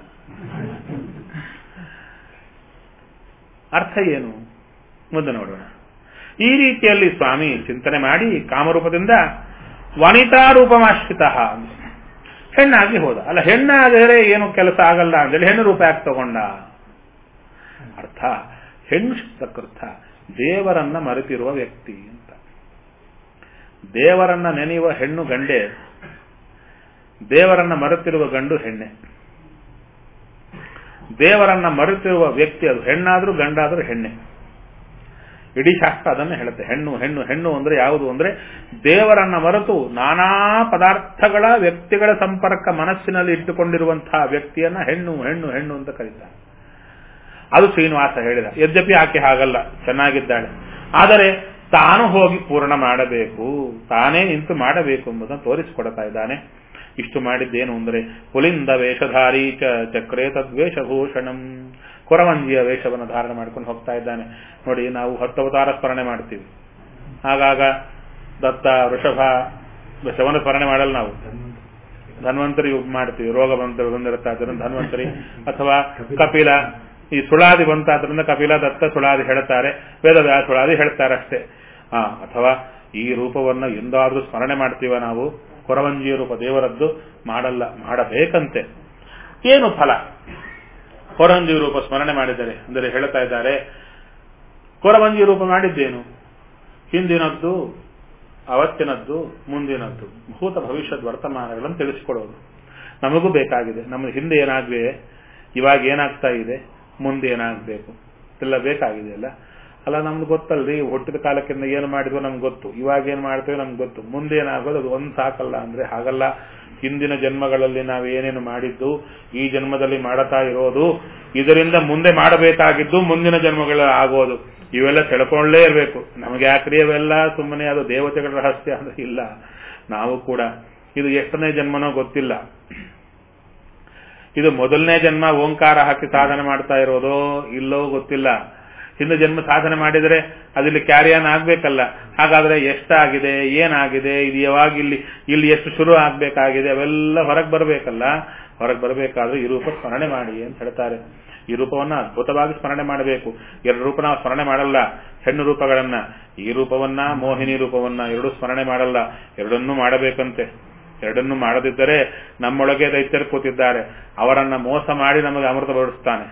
ಅರ್ಥ ಏನು ಮುಂದೆ ನೋಡೋಣ. ಈ ರೀತಿಯಲ್ಲಿ ಸ್ವಾಮಿ ಚಿಂತನೆ ಮಾಡಿ ಕಾಮರೂಪದಿಂದ ವನಿತಾ ರೂಪಮಾಶ್ರಿತ, ಹೆಣ್ಣಾಗಿ ಹೋದ. ಅಲ್ಲ, ಹೆಣ್ಣಾದರೆ ಏನು ಕೆಲಸ ಆಗಲ್ಲ ಅಂತೇಳಿ ಹೆಣ್ಣು ರೂಪ ಯಾಕೆ ತಗೊಂಡ? ಅರ್ಥ, ಹೆಣ್ಣು ಶಬ್ದಕ್ಕರ್ಥ ದೇವರನ್ನ ಮರೆತಿರುವ ವ್ಯಕ್ತಿ ಅಂತ. ದೇವರನ್ನ ನೆನೆಯುವ ಹೆಣ್ಣು ಗಂಡೆ, ದೇವರನ್ನ ಮರೆತಿರುವ ಗಂಡು ಹೆಣ್ಣೆ. ದೇವರನ್ನ ಮರೆತಿರುವ ವ್ಯಕ್ತಿ ಅದು ಹೆಣ್ಣಾದ್ರೂ ಗಂಡಾದ್ರೂ ಹೆಣ್ಣೆ. ಇಡೀ ಶಾಸ್ತ್ರ ಅದನ್ನೇ ಹೇಳುತ್ತೆ. ಹೆಣ್ಣು ಹೆಣ್ಣು ಹೆಣ್ಣು ಅಂದ್ರೆ ಯಾವುದು ಅಂದ್ರೆ ದೇವರನ್ನ ಮರೆತು ನಾನಾ ಪದಾರ್ಥಗಳ ವ್ಯಕ್ತಿಗಳ ಸಂಪರ್ಕ ಮನಸ್ಸಿನಲ್ಲಿ ಇಟ್ಟುಕೊಂಡಿರುವಂತಹ ವ್ಯಕ್ತಿಯನ್ನ ಹೆಣ್ಣು ಹೆಣ್ಣು ಹೆಣ್ಣು ಅಂತ ಕರೀತಾರೆ. ಅದು ಶ್ರೀನಿವಾಸ ಹೇಳಿದ. ಯದ್ಯಪಿ ಆಕೆ ಹಾಗಲ್ಲ, ಚೆನ್ನಾಗಿದ್ದಾಳೆ, ಆದರೆ ತಾನು ಹೋಗಿ ಪೂರ್ಣ ಮಾಡಬೇಕು, ತಾನೇ ನಿಂತು ಮಾಡಬೇಕು ಎಂಬುದನ್ನು ತೋರಿಸಿಕೊಡ್ತಾ ಇದ್ದಾನೆ. ಇಷ್ಟು ಮಾಡಿದ್ದೇನು ಅಂದ್ರೆ ಪುಲಿಂದ ವೇಷಧಾರಿ ಚ ಚಕ್ರೇ ತದ್ವೇಷಭೂಷಣಂ, ಕೊರವಂಜಿಯ ವೇಷವನ್ನು ಧಾರಣೆ ಮಾಡ್ಕೊಂಡು ಹೋಗ್ತಾ ಇದ್ದಾನೆ. ನೋಡಿ, ನಾವು ಹತ್ತವತಾರ ಸ್ಮರಣೆ ಮಾಡ್ತೀವಿ, ಆಗಾಗ ದತ್ತ ವೃಷಭ ವೃಷಭನ ಸ್ಮರಣೆ ಮಾಡಲ್ಲ ನಾವು, ಧನ್ವಂತರಿ ಮಾಡ್ತೀವಿ. ರೋಗ ಬಂತ ಬಂದಿರುತ್ತಾ ಅದರಿಂದ ಧನ್ವಂತರಿ, ಅಥವಾ ಕಪಿಲ, ಈ ಸುಳಾದಿ ಬಂತಾದ್ರಿಂದ ಕಪಿಲ ದತ್ತ ಸುಳಾದಿ ಹೇಳ್ತಾರೆ, ವೇದವ್ಯಾಸ ಸುಳಾದಿ ಹೇಳ್ತಾರೆ ಅಷ್ಟೇ. ಆ ಅಥವಾ ಈ ರೂಪವನ್ನ ಎಂದಾದ್ರೂ ಸ್ಮರಣೆ ಮಾಡ್ತೀವ ನಾವು, ಕೊರವಂಜಿಯ ರೂಪ ದೇವರದ್ದು ಮಾಡಲ್ಲ, ಮಾಡಬೇಕಂತೆ. ಏನು ಫಲ ಕೊರವಂಜಿ ರೂಪ ಸ್ಮರಣೆ ಮಾಡಿದರೆ ಅಂದರೆ ಹೇಳ್ತಾ ಇದ್ದಾರೆ, ಕೊರವಂಜಿ ರೂಪ ಮಾಡಿದ್ದೇನು? ಹಿಂದಿನದ್ದು, ಅವತ್ತಿನದ್ದು, ಮುಂದಿನದ್ದು, ಭೂತ ಭವಿಷ್ಯದ ವರ್ತಮಾನಗಳನ್ನು ತಿಳಿಸಿಕೊಡೋದು. ನಮಗೂ ಬೇಕಾಗಿದೆ, ನಮ್ಮ ಹಿಂದೆ ಏನಾಗ್ವೆ, ಇವಾಗ ಏನಾಗ್ತಾ ಇದೆ, ಮುಂದೆ ಏನಾಗಬೇಕು ಎಲ್ಲ ಬೇಕಾಗಿದೆ ಅಲ್ಲ. ಅಲ್ಲ ನಮ್ಗೆ ಗೊತ್ತಲ್ರಿ, ಹುಟ್ಟಿದ ಕಾಲಕ್ಕಿಂತ ಏನು ಮಾಡಿದ್ವೋ ನಮ್ಗೆ ಗೊತ್ತು, ಇವಾಗ ಏನ್ ಮಾಡ್ತೇವೆ ನಮ್ಗೆ ಗೊತ್ತು, ಮುಂದೆ ಏನಾಗೋದು ಅದು ಒಂದ್ ಸಾಕಲ್ಲ ಅಂದ್ರೆ ಹಾಗಲ್ಲ. ಹಿಂದಿನ ಜನ್ಮಗಳಲ್ಲಿ ನಾವು ಏನೇನು ಮಾಡಿದ್ದು, ಈ ಜನ್ಮದಲ್ಲಿ ಮಾಡತಾ ಇರೋದು, ಇದರಿಂದ ಮುಂದೆ ಮಾಡಬೇಕಾಗಿದ್ದು ಮುಂದಿನ ಜನ್ಮಗಳ ಆಗೋದು, ಇವೆಲ್ಲ ತಿಳ್ಕೊಳ್ಳೇ ಇರಬೇಕು. ನಮಗೆ ಯಾಕ್ರಿ ಅವೆಲ್ಲ ಸುಮ್ಮನೆ ಅದು ದೇವತೆಗಳ ರಹಸ್ಯ ಅಂದ್ರೆ ಇಲ್ಲ. ನಾವು ಕೂಡ ಇದು ಎಷ್ಟನೇ ಜನ್ಮನೋ ಗೊತ್ತಿಲ್ಲ, ಇದು ಮೊದಲನೇ ಜನ್ಮ ಓಂಕಾರ ಹಾಕಿ ಸಾಧನೆ ಮಾಡ್ತಾ ಇರೋದೋ ಇಲ್ಲೋ ಗೊತ್ತಿಲ್ಲ. ಹಿಂದೆ ಜನ್ಮ ಸಾಧನೆ ಮಾಡಿದರೆ ಅದಿಲ್ಲಿ ಕ್ಯಾರಿಯನ್ ಆಗ್ಬೇಕಲ್ಲ. ಹಾಗಾದ್ರೆ ಎಷ್ಟಾಗಿದೆ, ಏನಾಗಿದೆ, ಇದು ಯಾವಾಗ ಇಲ್ಲಿ ಇಲ್ಲಿ ಎಷ್ಟು ಶುರು ಆಗ್ಬೇಕಾಗಿದೆ, ಅವೆಲ್ಲ ಹೊರಗೆ ಬರಬೇಕಲ್ಲ. ಹೊರಗೆ ಬರಬೇಕಾದ್ರೆ ಈ ರೂಪ ಸ್ಮರಣೆ ಮಾಡಿ ಅಂತ ಹೇಳ್ತಾರೆ. ಈ ರೂಪವನ್ನ ಅದ್ಭುತವಾಗಿ ಸ್ಮರಣೆ ಮಾಡಬೇಕು. ಎರಡು ರೂಪ ನಾವು ಸ್ಮರಣೆ ಮಾಡಲ್ಲ, ಹೆಣ್ಣು ರೂಪಗಳನ್ನ, ಈ ರೂಪವನ್ನ ಮೋಹಿನಿ ರೂಪವನ್ನ ಎರಡೂ ಸ್ಮರಣೆ ಮಾಡಲ್ಲ, ಎರಡನ್ನೂ ಮಾಡಬೇಕಂತೆ. ಎರಡನ್ನೂ ಮಾಡದಿದ್ದರೆ ನಮ್ಮೊಳಗೆ ದೈತ್ಯರು ಕೂತಿದ್ದಾರೆ, ಅವರನ್ನ ಮೋಸ ಮಾಡಿ ನಮಗೆ ಅಮೃತ ಬಡಿಸ್ತಾನೆ.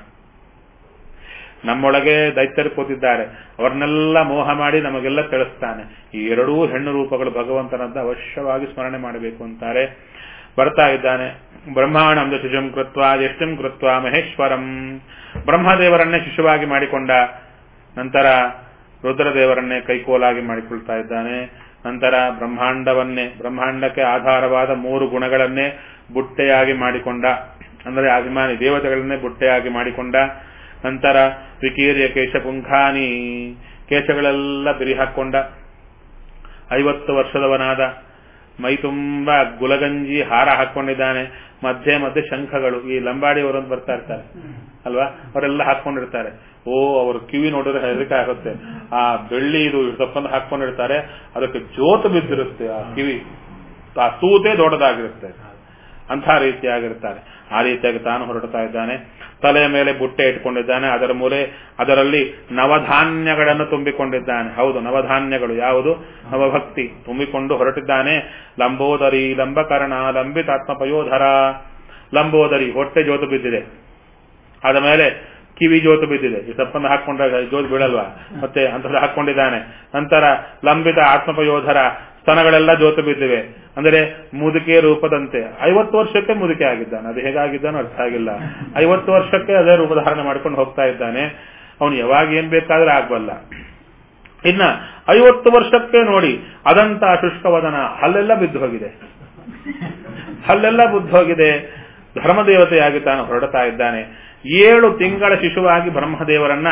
ನಮ್ಮೊಳಗೆ ದೈತ್ಯರು ಕೂತಿದ್ದಾರೆ, ಅವರನ್ನೆಲ್ಲ ಮೋಹ ಮಾಡಿ ನಮಗೆಲ್ಲ ತಿಳಿಸ್ತಾನೆ. ಈ ಎರಡೂ ಹೆಣ್ಣು ರೂಪಗಳು ಭಗವಂತನದ್ದು ಅವಶ್ಯವಾಗಿ ಸ್ಮರಣೆ ಮಾಡಬೇಕು ಅಂತಾರೆ. ಬರ್ತಾ ಇದ್ದಾನೆ. ಬ್ರಹ್ಮಾಣಂ ಶಿಶುಂ ಕೃತ್ವ ಜ್ಯೇಷ್ಠಂ ಕೃತ್ವ ಮಹೇಶ್ವರಂ, ಬ್ರಹ್ಮದೇವರನ್ನೇ ಶಿಶುವಾಗಿ ಮಾಡಿಕೊಂಡ, ನಂತರ ರುದ್ರದೇವರನ್ನೇ ಕೈಕೋಲಾಗಿ ಮಾಡಿಕೊಳ್ತಾ ಇದ್ದಾನೆ. ನಂತರ ಬ್ರಹ್ಮಾಂಡವನ್ನೇ, ಬ್ರಹ್ಮಾಂಡಕ್ಕೆ ಆಧಾರವಾದ ಮೂರು ಗುಣಗಳನ್ನೇ ಬುಟ್ಟೆಯಾಗಿ ಮಾಡಿಕೊಂಡ, ಅಂದರೆ ಅಭಿಮಾನಿ ದೇವತೆಗಳನ್ನೇ ಬುಟ್ಟೆಯಾಗಿ ಮಾಡಿಕೊಂಡ. ನಂತರ ವಿಕೀರ್ಯ ಕೇಶ ಪುಂಖಾನಿ, ಕೇಶಗಳೆಲ್ಲ ಬಿರಿ ಹಾಕೊಂಡ. ಐವತ್ತು ವರ್ಷದವನಾದ, ಮೈ ತುಂಬ ಗುಲಗಂಜಿ ಹಾರ ಹಾಕೊಂಡಿದ್ದಾನೆ. ಮಧ್ಯೆ ಮಧ್ಯೆ ಶಂಖಗಳು, ಈ ಲಂಬಾಡಿಯವರೊಂದು ಬರ್ತಾ ಇರ್ತಾರೆ ಅಲ್ವಾ, ಅವರೆಲ್ಲ ಹಾಕೊಂಡಿರ್ತಾರೆ. ಓ ಅವರು ಕಿವಿ ನೋಡಿದ್ರೆ ಹೆದರಿಕೆ ಆಗುತ್ತೆ. ಆ ಬೆಳ್ಳಿ ಇದು ತಪ್ಪಂದು ಹಾಕೊಂಡಿರ್ತಾರೆ, ಅದಕ್ಕೆ ಜೋತು ಬಿದ್ದಿರುತ್ತೆ ಆ ಕಿವಿ, ಆ ತೂತೆ ದೊಡ್ಡದಾಗಿರುತ್ತೆ, ಅಂಥ ರೀತಿಯಾಗಿರ್ತಾರೆ. ಆ ರೀತಿಯಾಗಿ ತಾನು ಹೊರಡ್ತಾ ಇದ್ದಾನೆ. ತಲೆಯ ಮೇಲೆ ಬುಟ್ಟೆ ಇಟ್ಕೊಂಡಿದ್ದಾನೆ, ಅದರ ಮೂಲೆ ಅದರಲ್ಲಿ ನವಧಾನ್ಯಗಳನ್ನು ತುಂಬಿಕೊಂಡಿದ್ದಾನೆ. ಹೌದು, ನವಧಾನ್ಯಗಳು ಯಾವುದು? ನವಭಕ್ತಿ ತುಂಬಿಕೊಂಡು ಹೊರಟಿದ್ದಾನೆ. ಲಂಬೋದರಿ ಲಂಬಕರ್ಣ ಲಂಬಿತಾತ್ಮಪಯೋಧರ, ಲಂಬೋದರಿ ಹೊಟ್ಟೆ ಜೋತು ಬಿದ್ದಿದೆ, ಆದ ಮೇಲೆ ಕಿವಿ ಜೋತು ಬಿದ್ದಿದೆ. ಈ ತಪ್ಪನ್ನು ಹಾಕೊಂಡಾಗ ಜೋತು ಬೀಳಲ್ವಾ, ಮತ್ತೆ ಅಂಥದ್ದು ಹಾಕೊಂಡಿದ್ದಾನೆ. ನಂತರ ಲಂಬಿತ ಆತ್ಮಪಯೋಧರ, ಸ್ತನಗಳೆಲ್ಲ ಜೋತು ಬಿದ್ದಿವೆ, ಅಂದರೆ ಮುದುಕೆ ರೂಪದಂತೆ. ಐವತ್ತು ವರ್ಷಕ್ಕೆ ಮುದುಕೆ ಆಗಿದ್ದಾನೆ, ಅದು ಹೇಗಾಗಿದ್ದಾನೋ ಅರ್ಥ ಆಗಿಲ್ಲ. ಐವತ್ತು ವರ್ಷಕ್ಕೆ ಅದೇ ರೂಪಧಾರಣೆ ಮಾಡ್ಕೊಂಡು ಹೋಗ್ತಾ ಇದ್ದಾನೆ. ಅವನು ಯಾವಾಗ ಏನ್ ಬೇಕಾದ್ರೆ ಆಗ್ಬಲ್ಲ. ಇನ್ನ ಐವತ್ತು ವರ್ಷಕ್ಕೆ ನೋಡಿ ಅದಂತ ಶುಷ್ಕವದನ, ಹಲ್ಲೆಲ್ಲ ಬಿದ್ದು ಹೋಗಿದೆ, ಹಲ್ಲೆಲ್ಲ ಬಿದ್ದು ಹೋಗಿದೆ. ಧರ್ಮದೇವತೆಯಾಗಿ ತಾನು ಹೊರಡ್ತಾ ಇದ್ದಾನೆ. ಏಳು ತಿಂಗಳ ಶಿಶುವಾಗಿ ಬ್ರಹ್ಮದೇವರನ್ನ,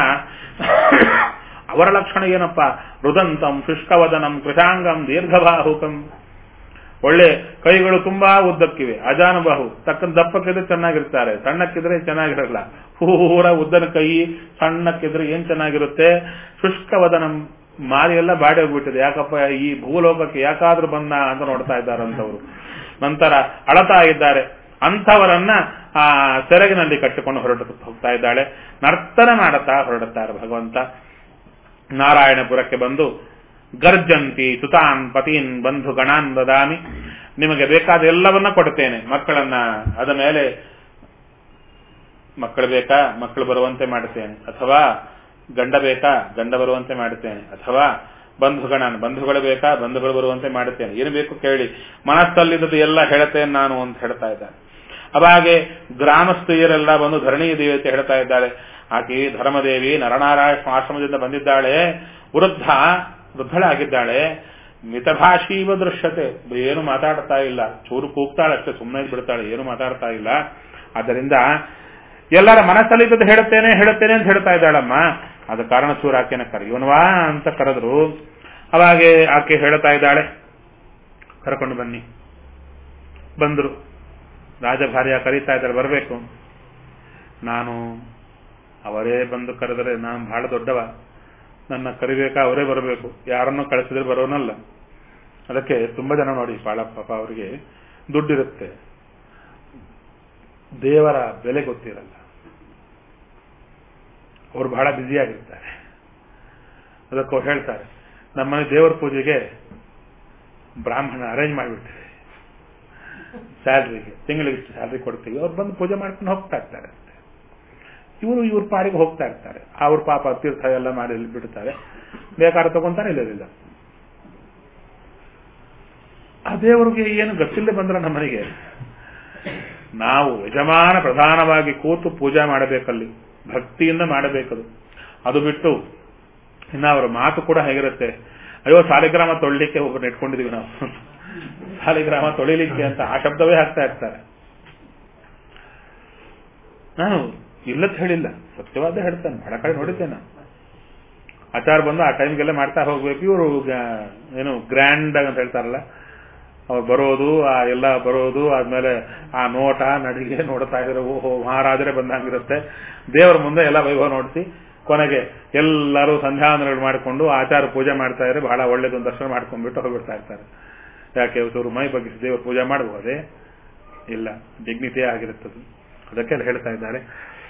ಅವರ ಲಕ್ಷಣ ಏನಪ್ಪಾ? ರುದಂತಂ ಶುಷ್ಕವದನಂ ಕೃಶಾಂಗಂ ದೀರ್ಘಬಾಹುಕಂ, ಒಳ್ಳೆ ಕೈಗಳು ತುಂಬಾ ಉದ್ದಕ್ಕಿವೆ, ಅಜಾನುಬಾಹು, ತಕ್ಕಂತ ದಪ್ಪಕ್ಕಿದ್ರೆ ಚೆನ್ನಾಗಿರ್ತಾರೆ, ಸಣ್ಣಕ್ಕಿದ್ರೆ ಚೆನ್ನಾಗಿರಲ್ಲ. ಪೂರ ಉದ್ದನ ಕೈ, ಸಣ್ಣಕ್ಕಿದ್ರೆ ಏನ್ ಚೆನ್ನಾಗಿರುತ್ತೆ. ಶುಷ್ಕವದನಂ, ಮಾರಿಯೆಲ್ಲ ಬಾಡಿ ಹೋಗ್ಬಿಟ್ಟಿದೆ, ಯಾಕಪ್ಪ ಈ ಭೂಲೋಕಕ್ಕೆ ಯಾಕಾದ್ರೂ ಬಂದ ಅಂತ ನೋಡ್ತಾ ಇದ್ದಾರಂತವರು. ನಂತರ ಅಳತಾ ಇದ್ದಾರೆ. ಅಂಥವರನ್ನ ಆ ಸೆರಗಿನಲ್ಲಿ ಕಟ್ಟಿಕೊಂಡು ಹೊರಟ ಹೋಗ್ತಾ ಇದ್ದಾಳೆ. ನರ್ತನ ಮಾಡುತ್ತಾ ಹೊರಡುತ್ತಾರೆ ಭಗವಂತ. ನಾರಾಯಣಪುರಕ್ಕೆ ಬಂದು ಗರ್ಜಂತಿ ಸುತಾನ್ ಪತೀನ್ ಬಂಧು ಗಣಾನ್ ದದಾಮಿ, ನಿಮಗೆ ಬೇಕಾದ ಎಲ್ಲವನ್ನ ಕೊಡ್ತೇನೆ, ಮಕ್ಕಳನ್ನ, ಅದ ಮೇಲೆ ಮಕ್ಕಳು ಬೇಕಾ ಮಕ್ಕಳು ಬರುವಂತೆ ಮಾಡುತ್ತೇನೆ, ಅಥವಾ ಗಂಡ ಬೇಕಾ ಗಂಡ ಬರುವಂತೆ ಮಾಡುತ್ತೇನೆ, ಅಥವಾ ಬಂಧುಗಣನ್ ಬಂಧುಗಳು ಬೇಕಾ ಬಂಧುಗಳು ಬರುವಂತೆ ಮಾಡುತ್ತೇನೆ, ಏನು ಬೇಕು ಕೇಳಿ, ಮನಸ್ಸಲ್ಲಿದ್ದು ಎಲ್ಲ ಹೇಳ್ತೇನೆ ನಾನು ಅಂತ ಹೇಳ್ತಾ ಇದ್ದಾನೆ. ಅವಾಗೆ ಗ್ರಾಮಸ್ಥೆಯರೆಲ್ಲ ಬಂದು ಧರಣಿ ದೇವತೆ ಹೇಳ್ತಾ ಇದ್ದಾಳೆ, ಆಕೆ ಧರ್ಮದೇವಿ ನರನಾರಾಯಣ ಆಶ್ರಮದಿಂದ ಬಂದಿದ್ದಾಳೆ, ವೃದ್ಧ ವೃದ್ಧಳಾಗಿದ್ದಾಳೆ, ಮಿತಭಾಷೀವ ದೃಶ್ಯತೆ, ಏನು ಮಾತಾಡ್ತಾ ಇಲ್ಲ, ಚೂರು ಕೂಗ್ತಾಳೆ ಅಷ್ಟೇ, ಸುಮ್ಮನೆ ಬಿಡ್ತಾಳೆ, ಏನು ಮಾತಾಡ್ತಾ ಇಲ್ಲ. ಆದ್ದರಿಂದ ಎಲ್ಲರ ಮನಸ್ಸಲ್ಲಿದ್ದದ್ದು ಹೇಳುತ್ತೇನೆ ಹೇಳುತ್ತೇನೆ ಅಂತ ಹೇಳ್ತಾ ಇದ್ದಾಳಮ್ಮ. ಆದ ಕಾರಣ ಚೂರು ಆಕೆನ ಕರೆಯುವನ್ವಾ ಅಂತ ಕರೆದ್ರು. ಅವಾಗೆ ಆಕೆ ಹೇಳ್ತಾ ಇದ್ದಾಳೆ, ಕರ್ಕೊಂಡು ಬನ್ನಿ. ಬಂದ್ರು. ರಾಜಭಾರ್ಯ ಕರೀತಾ ಇದ್ದಾರೆ, ಬರಬೇಕು. ನಾನು ಅವರೇ ಬಂದು ಕರೆದರೆ ನಾನು ಬಹಳ ದೊಡ್ಡವ, ನನ್ನ ಕರಿಬೇಕಾ ಅವರೇ ಬರಬೇಕು, ಯಾರನ್ನೂ ಕಳಿಸಿದ್ರೆ ಬರೋನಲ್ಲ. ಅದಕ್ಕೆ ತುಂಬಾ ಜನ ನೋಡಿ ಬಾಳ ಪಾಪ ಅವರಿಗೆ ದುಡ್ಡಿರುತ್ತೆ, ದೇವರ ಬೆಲೆ ಗೊತ್ತಿರಲ್ಲ, ಅವರು ಬಹಳ ಬ್ಯುಸಿಯಾಗಿರ್ತಾರೆ. ಅದಕ್ಕೆ ಅವ್ರು ಹೇಳ್ತಾರೆ, ನಮ್ಮನೆ ದೇವರ ಪೂಜೆಗೆ ಬ್ರಾಹ್ಮಣ ಅರೇಂಜ್ ಮಾಡಿಬಿಡ್ತೀವಿ, ಸ್ಯಾಲ್ರಿಗೆ ತಿಂಗಳಿಗೆ ಇಷ್ಟು ಸ್ಯಾಲ್ರಿ ಕೊಡ್ತೀವಿ, ಅವ್ರು ಬಂದು ಪೂಜೆ ಮಾಡ್ಕೊಂಡು ಹೋಗ್ತಾ ಇರ್ತಾರೆ. ಇವರು ಇವ್ರ ಪಾಡಿಗೆ ಹೋಗ್ತಾ ಇರ್ತಾರೆ, ಅವ್ರ ಪಾಪ ತೀರ್ಥ ಎಲ್ಲ ಮಾಡಿ ಬಿಡ್ತಾರೆ, ಬೇಕಾದ್ರೆ ತಗೊಂತಾರೆ, ಇಲ್ಲದಿಲ್ಲ. ಆ ದೇವರಿಗೆ ಏನು ಗೊತ್ತಿಲ್ಲದೆ ಬಂದ್ರೆ ನಮ್ಮನೆಗೆ ನಾವು ಯಜಮಾನ ಪ್ರಧಾನವಾಗಿ ಕೂತು ಪೂಜೆ ಮಾಡಬೇಕಲ್ಲಿ, ಭಕ್ತಿಯಿಂದ ಮಾಡಬೇಕದು. ಅದು ಬಿಟ್ಟು ಇನ್ನು ಅವರ ಮಾತು ಕೂಡ ಹೇಗಿರುತ್ತೆ, ಅಯ್ಯೋ ಸಾಲಿಗ್ರಾಮ ತೊಳಿಲಿಕ್ಕೆ ಒಬ್ಬರು ನೆಟ್ಕೊಂಡಿದೀವಿ ನಾವು, ಸಾಲಿಗ್ರಾಮ ತೊಳಿಲಿಕ್ಕೆ ಅಂತ ಆ ಶಬ್ದವೇ ಹಾಕ್ತಾ ಇರ್ತಾರೆ. ನಾನು ಇಲ್ಲದ ಹೇಳಿಲ್ಲ, ಸತ್ಯವಾದ ಹೇಳ್ತಾನೆ, ಬಹಳ ಕಡೆ ನೋಡಿದ್ದೇನೆ. ಆಚಾರ ಬಂದು ಆ ಟೈಮ್ಗೆಲ್ಲ ಮಾಡ್ತಾ ಹೋಗ್ಬೇಕು. ಇವರು ಏನು ಗ್ರ್ಯಾಂಡ್ ಅಂತ ಹೇಳ್ತಾರಲ್ಲ, ಅವ್ರು ಬರೋದು, ಆ ಎಲ್ಲ ಬರೋದು, ಆದ್ಮೇಲೆ ಆ ನೋಟ ನಡಿಗೆ ನೋಡ್ತಾ ಇದ್ರೆ ಓಹೋ ಮಹಾರಾಜರೇ ಬಂದಂಗಿರುತ್ತೆ. ದೇವರ ಮುಂದೆ ಎಲ್ಲ ವೈಭವ ನೋಡಿಸಿ ಕೊನೆಗೆ ಎಲ್ಲರೂ ಸಂಧ್ಯಾವಂದನೆಗಳು ಮಾಡಿಕೊಂಡು ಆಚಾರ ಪೂಜೆ ಮಾಡ್ತಾ ಇದ್ರೆ ಬಹಳ ಒಳ್ಳೇದೊಂದು ದರ್ಶನ ಮಾಡ್ಕೊಂಡ್ಬಿಟ್ಟು ಹೋಗ್ಬಿಡ್ತಾ ಇರ್ತಾರೆ. ಯಾಕೆ ಇವತ್ತು ಮೈ ಬಗ್ಗಿಸಿ ದೇವರ ಪೂಜೆ ಮಾಡಬಹುದೇ? ಇಲ್ಲ, ಡಿಗ್ನಿಟಿಯೇ ಆಗಿರುತ್ತದೆ. ಅದಕ್ಕೆ ಹೇಳ್ತಾ ಇದ್ದಾರೆ.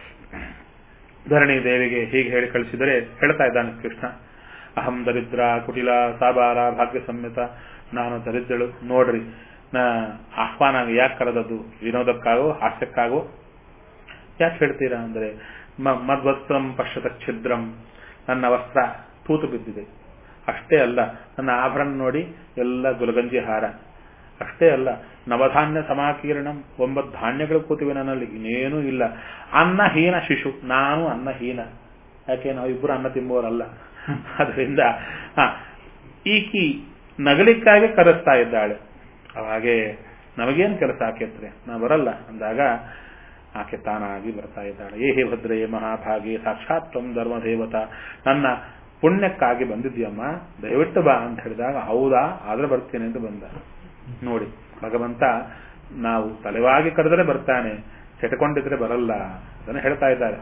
ಧರಣಿ ದೇವಿಗೆ ಹೀಗೆ ಹೇಳಿ ಕಳಿಸಿದರೆ ಹೇಳ್ತಾ ಇದ್ದಾನೆ ಕೃಷ್ಣ, ಅಹಂ ದರಿದ್ರ ಕುಟಿಲ ಸಾಬಾರ ಭಾಗ್ಯ ಸಂಹಿತ, ನಾನು ದರಿದ್ರಳು ನೋಡ್ರಿ, ನಾ ಆಹ್ವಾನ ಯಾಕೆ ಕರೆದದ್ದು, ವಿನೋದಕ್ಕಾಗೋ ಹಾಸ್ಯಕ್ಕಾಗೋ ಯಾಕೆ ಹೇಳ್ತೀರಾ ಅಂದ್ರೆ, ಮದ್ವಸ್ತ್ರಂ ಪಶ್ಯತ ಛಿದ್ರಂ, ನನ್ನ ವಸ್ತ್ರ ತೂತು ಬಿದ್ದಿದೆ, ಅಷ್ಟೇ ಅಲ್ಲ ನನ್ನ ಆಭರಣ ನೋಡಿ ಎಲ್ಲ ಗುಲಗಂಜಿ ಹಾರ, ಅಷ್ಟೇ ಅಲ್ಲ ನವಧಾನ್ಯ ಸಮಾಕೀರ್ಣಂ, ಒಂಬತ್ತು ಧಾನ್ಯಗಳು ಕೂತಿವೆ ನನ್ನಲ್ಲಿ, ಇನ್ನೇನೂ ಇಲ್ಲ. ಅನ್ನಹೀನ ಶಿಶು, ನಾನು ಅನ್ನಹೀನ, ಯಾಕೆ ನಾವು ಇಬ್ಬರು ಅನ್ನ ತಿಂಬುವರಲ್ಲ. ಅದರಿಂದ ಈಕಿ ನಗಲಿಕ್ಕಾಗಿ ಕರೆಸ್ತಾ ಇದ್ದಾಳೆ. ಅವಾಗೆ ನಮಗೇನು ಕೆಲಸ ಆಕೆತ್ರೆ, ನಾ ಬರಲ್ಲ ಅಂದಾಗ ಆಕೆ ತಾನಾಗಿ ಬರ್ತಾ ಇದ್ದಾಳೆ. ಏ ಹೇ ಭದ್ರೇ ಮಹಾಭಾಗಿ ಸಾಕ್ಷಾತ್ ತ್ವಂ ಧರ್ಮದೇವತಾ, ನನ್ನ ಪುಣ್ಯಕ್ಕಾಗಿ ಬಂದಿದ್ಯಮ್ಮ, ದಯವಿಟ್ಟು ಬಾ ಅಂತ ಹೇಳಿದಾಗ ಹೌದಾ ಆದ್ರೆ ಬರ್ತೀನಿ ಅಂತ ಬಂದ. ನೋಡಿ ಭಗವಂತ ನಾವು ತಲೆವಾಗಿ ಕರೆದರೆ ಬರ್ತಾನೆ, ಸೆಟಕೊಂಡಿದ್ರೆ ಬರಲ್ಲ ಅದನ್ನು ಹೇಳ್ತಾ ಇದ್ದಾರೆ.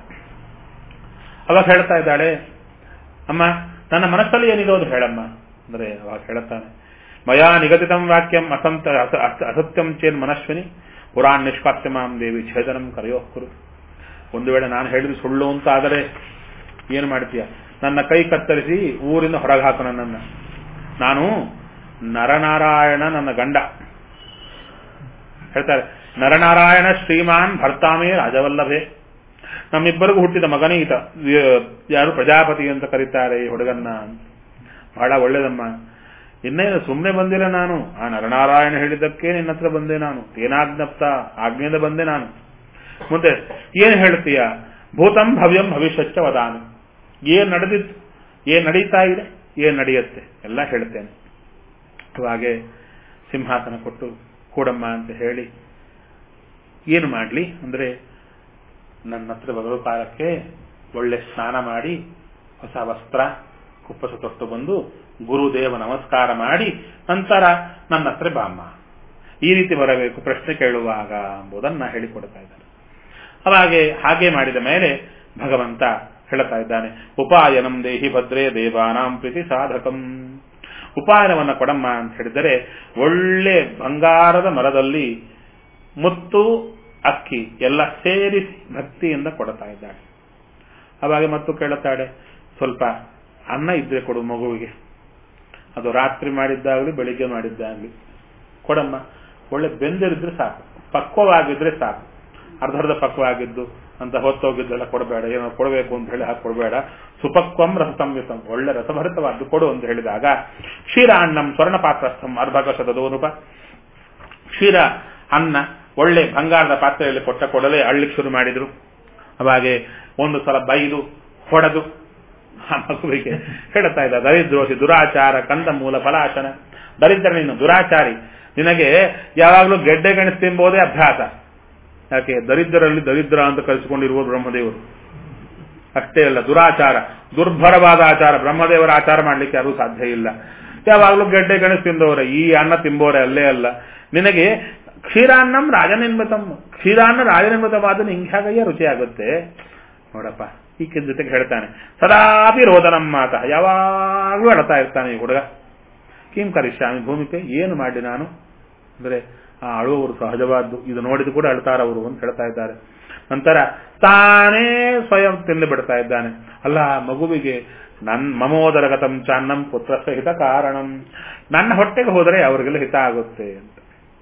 ಅವಾಗ ಹೇಳ್ತಾ ಇದ್ದಾಳೆ, ಅಮ್ಮ ನನ್ನ ಮನಸ್ಸಲ್ಲಿ ಏನಿರೋದು ಹೇಳಮ್ಮ ಅಂದ್ರೆ, ಅವಾಗ ಹೇಳುತ್ತಾನೆ, ಮಯಾ ನಿಗದಿತಂ ವಾಕ್ಯಂ ಅಸಂತ ಅಸತ್ಯಂ ಚೇನ್ ಮನಸ್ವಿನಿ ಪುರಾಣ ನಿಷ್ಕಾಸ್ಯ ಮಾಂ ದೇವಿ ಛೇದನಂ ಕರೆಯೋಕ್ಕರು. ಒಂದು ವೇಳೆ ನಾನು ಹೇಳಿದ್ದು ಸುಳ್ಳು ಅಂತ ಆದರೆ ಏನು ಮಾಡ್ತೀಯ, ನನ್ನ ಕೈ ಕತ್ತರಿಸಿ ಊರಿಂದ ಹೊರಗೆ ಹಾಕು ನನ್ನನ್ನ. ನಾನು ನರನಾರಾಯಣ ನನ್ನ ಗಂಡ ಹೇಳ್ತಾರೆ, ನರನಾರಾಯಣ ಶ್ರೀಮಾನ್ ಭರ್ತಾಮೇ ರಾಜವಲ್ಲಭೆ, ನಮ್ಮಿಬ್ಬರಿಗೂ ಹುಟ್ಟಿದ ಮಗನೇ ಈತ, ಯಾರು ಪ್ರಜಾಪತಿ ಅಂತ ಕರೀತಾರೆ ಈ ಹುಡುಗನ್ನ. ಬಹಳ ಒಳ್ಳೇದಮ್ಮ, ಇನ್ನೇನು ಸುಮ್ಮನೆ ಬಂದಿಲ್ಲ ನಾನು, ಆ ನರನಾರಾಯಣ ಹೇಳಿದ್ದಕ್ಕೆ ನಿನ್ನ ಹತ್ರ ಬಂದೆ ನಾನು, ತೇನಾಜ್ಞಪ್ತ ಆಜ್ಞೆಯಿಂದ ಬಂದೆ ನಾನು. ಮುಂದೆ ಏನ್ ಹೇಳ್ತೀಯ, ಭೂತಂ ಭವ್ಯಂ ಭವಿಷ್ಯಚ್ಚ ವದಾನು, ಏನ್ ನಡೆದಿತ್ತು, ಏನ್ ನಡೀತಾ ಇದೆ, ಏನ್ ನಡೆಯುತ್ತೆ ಎಲ್ಲ ಹೇಳ್ತೇನೆ. ಹಾಗೆ ಸಿಂಹಾಸನ ಕೊಟ್ಟು ಕೂಡಮ್ಮ ಅಂತ ಹೇಳಿ, ಏನು ಮಾಡ್ಲಿ ಅಂದ್ರೆ, ನನ್ನ ಹತ್ರ ಬರುವ ಕಾಲಕ್ಕೆ ಒಳ್ಳೆ ಸ್ನಾನ ಮಾಡಿ ಹೊಸ ವಸ್ತ್ರ ಕುಪ್ಪಸ ತೊಟ್ಟು ಬಂದು ಗುರುದೇವ ನಮಸ್ಕಾರ ಮಾಡಿ ನಂತರ ನನ್ನ ಹತ್ರ ಬಾಮ್ಮ, ಈ ರೀತಿ ಬರಬೇಕು ಪ್ರಶ್ನೆ ಕೇಳುವಾಗ ಎಂಬುದನ್ನ ಹೇಳಿಕೊಡ್ತಾ ಇದ್ದಾನೆ. ಅವಾಗೆ ಹಾಗೆ ಮಾಡಿದ ಮೇಲೆ ಭಗವಂತ ಹೇಳ್ತಾ ಇದ್ದಾನೆ, ಉಪಾಯನಂ ದೇಹಿ ಭದ್ರೇ ದೇವಾನಾಂ ಪ್ರೀತಿ ಸಾಧಕಂ, ಉಪಾಯನವನ್ನ ಕೊಡಮ್ಮ ಅಂತ ಹೇಳಿದರೆ ಒಳ್ಳೆ ಬಂಗಾರದ ಮರದಲ್ಲಿ ಮುತ್ತು ಅಕ್ಕಿ ಎಲ್ಲ ಸೇರಿಸಿ ಭಕ್ತಿಯಿಂದ ಕೊಡ್ತಾ ಇದ್ದಾಳೆ. ಅವಾಗ ಮತ್ತು ಕೇಳುತ್ತಾಳೆ, ಸ್ವಲ್ಪ ಅನ್ನ ಇದ್ರೆ ಕೊಡು ಮಗುವಿಗೆ, ಅದು ರಾತ್ರಿ ಮಾಡಿದ್ದಾಗಲಿ ಬೆಳಿಗ್ಗೆ ಮಾಡಿದ್ದಾಗಲಿ ಕೊಡಮ್ಮ, ಒಳ್ಳೆ ಬೆಂದಿರಿದ್ರೆ ಸಾಕು, ಪಕ್ವವಾಗಿದ್ರೆ ಸಾಕು, ಅರ್ಧ ಅರ್ಧ ಪಕ್ವವಾಗಿದ್ದು ಅಂತ ಹೊತ್ತೋಗಿದ್ದೆಲ್ಲ ಕೊಡಬೇಡ, ಏನೋ ಕೊಡಬೇಕು ಅಂತ ಹೇಳಿ ಹಾಕಿ ಕೊಡಬೇಡ, ಸುಪಕ್ವಂ ರಸಸಂಯುತಂ, ಒಳ್ಳೆ ರಸಭರಿತವಾದ್ದು ಕೊಡು ಅಂತ ಹೇಳಿದಾಗ, ಕ್ಷೀರ ಅನ್ನಂ ಸ್ವರ್ಣ ಪಾತ್ರಸ್ಥಂ ಅರ್ಭಕಶತದೋನುಪ, ಕ್ಷೀರ ಅನ್ನ ಒಳ್ಳೆ ಬಂಗಾರದ ಪಾತ್ರೆಯಲ್ಲಿ ಕೊಟ್ಟ ಕೊಡಲೇ ಅಳ್ಳಿಕ್ಕೆ ಶುರು ಮಾಡಿದ್ರು. ಅವಾಗೆ ಒಂದು ಸಲ ಬೈದು ಹೊಡೆದು ಆ ಮಗುವಿಗೆ ಹೇಳ್ತಾ ಇದ್ದ, ದರಿದ್ರೋಷಿ ದುರಾಚಾರ ಕಂದ ಮೂಲ ಫಲಾಶನ. ದರಿದ್ರ ನೀನು ದುರಾಚಾರಿ, ನಿನಗೆ ಯಾವಾಗಲೂ ಗೆಡ್ಡೆ ಗೆಣಸು ತಿಂಬೋದೇ ಅಭ್ಯಾಸ. ಯಾಕೆ ದರಿದ್ರರಲ್ಲಿ ದರಿದ್ರ ಅಂತ ಕಲಿಸಿಕೊಂಡಿರುವ ಬ್ರಹ್ಮದೇವರು. ಅಷ್ಟೇ ಅಲ್ಲ, ದುರಾಚಾರ ದುರ್ಭರವಾದ ಆಚಾರ, ಬ್ರಹ್ಮದೇವರ ಆಚಾರ ಮಾಡ್ಲಿಕ್ಕೆ ಯಾರೂ ಸಾಧ್ಯ ಇಲ್ಲ. ಯಾವಾಗಲೂ ಗೆಡ್ಡೆ ಗೆಣಸು ತಿಂದವರೇ, ಈ ಅನ್ನ ತಿಂಬೋರೆ ಅಲ್ಲೇ ಅಲ್ಲ. ನಿನಗೆ ಕ್ಷೀರಾನ್ನಂ ರಾಜನಿರ್ಮಿತಂ, ಕ್ಷೀರಾನ್ನ ರಾಜನಿರ್ಮಿತವಾದ ನಿಂಗೆ ಹಾಗಯ್ಯ ರುಚಿ ಆಗುತ್ತೆ ನೋಡಪ್ಪ. ಈಕೆ ಜೊತೆಗೆ ಹೇಳ್ತಾನೆ, ಸದಾಪಿ ರೋದನಂ ಮಾತ, ಯಾವಾಗಲೂ ಅಳ್ತಾ ಇರ್ತಾನೆ ಈ ಹುಡುಗ. ಕಿಂ ಕರಿಷ್ಯಾಮಿ ಭೂಮಿಕೆ, ಏನು ಮಾಡಿ ನಾನು ಅಂದ್ರೆ ಆ ಅಳುವವರು ಸಹಜವಾದ್ದು, ಇದು ನೋಡಿದ್ದು ಕೂಡ ಅಳ್ತಾರವರು ಅಂತ ಹೇಳ್ತಾ ಇದ್ದಾರೆ. ನಂತರ ತಾನೇ ಸ್ವಯಂ ತಿಂದು ಬಿಡ್ತಾ ಇದ್ದಾನೆ. ಅಲ್ಲ, ಮಗುವಿಗೆ ನನ್ ಮಮೋದರಗತಂ ಚಾನ್ನಂ ಪುತ್ರ ಸಹಿತ ಕಾರಣಂ, ನನ್ನ ಹೊಟ್ಟೆಗೆ ಹೋದರೆ ಅವರಿಗೆಲ್ಲ ಹಿತ ಆಗುತ್ತೆ ಅಂತ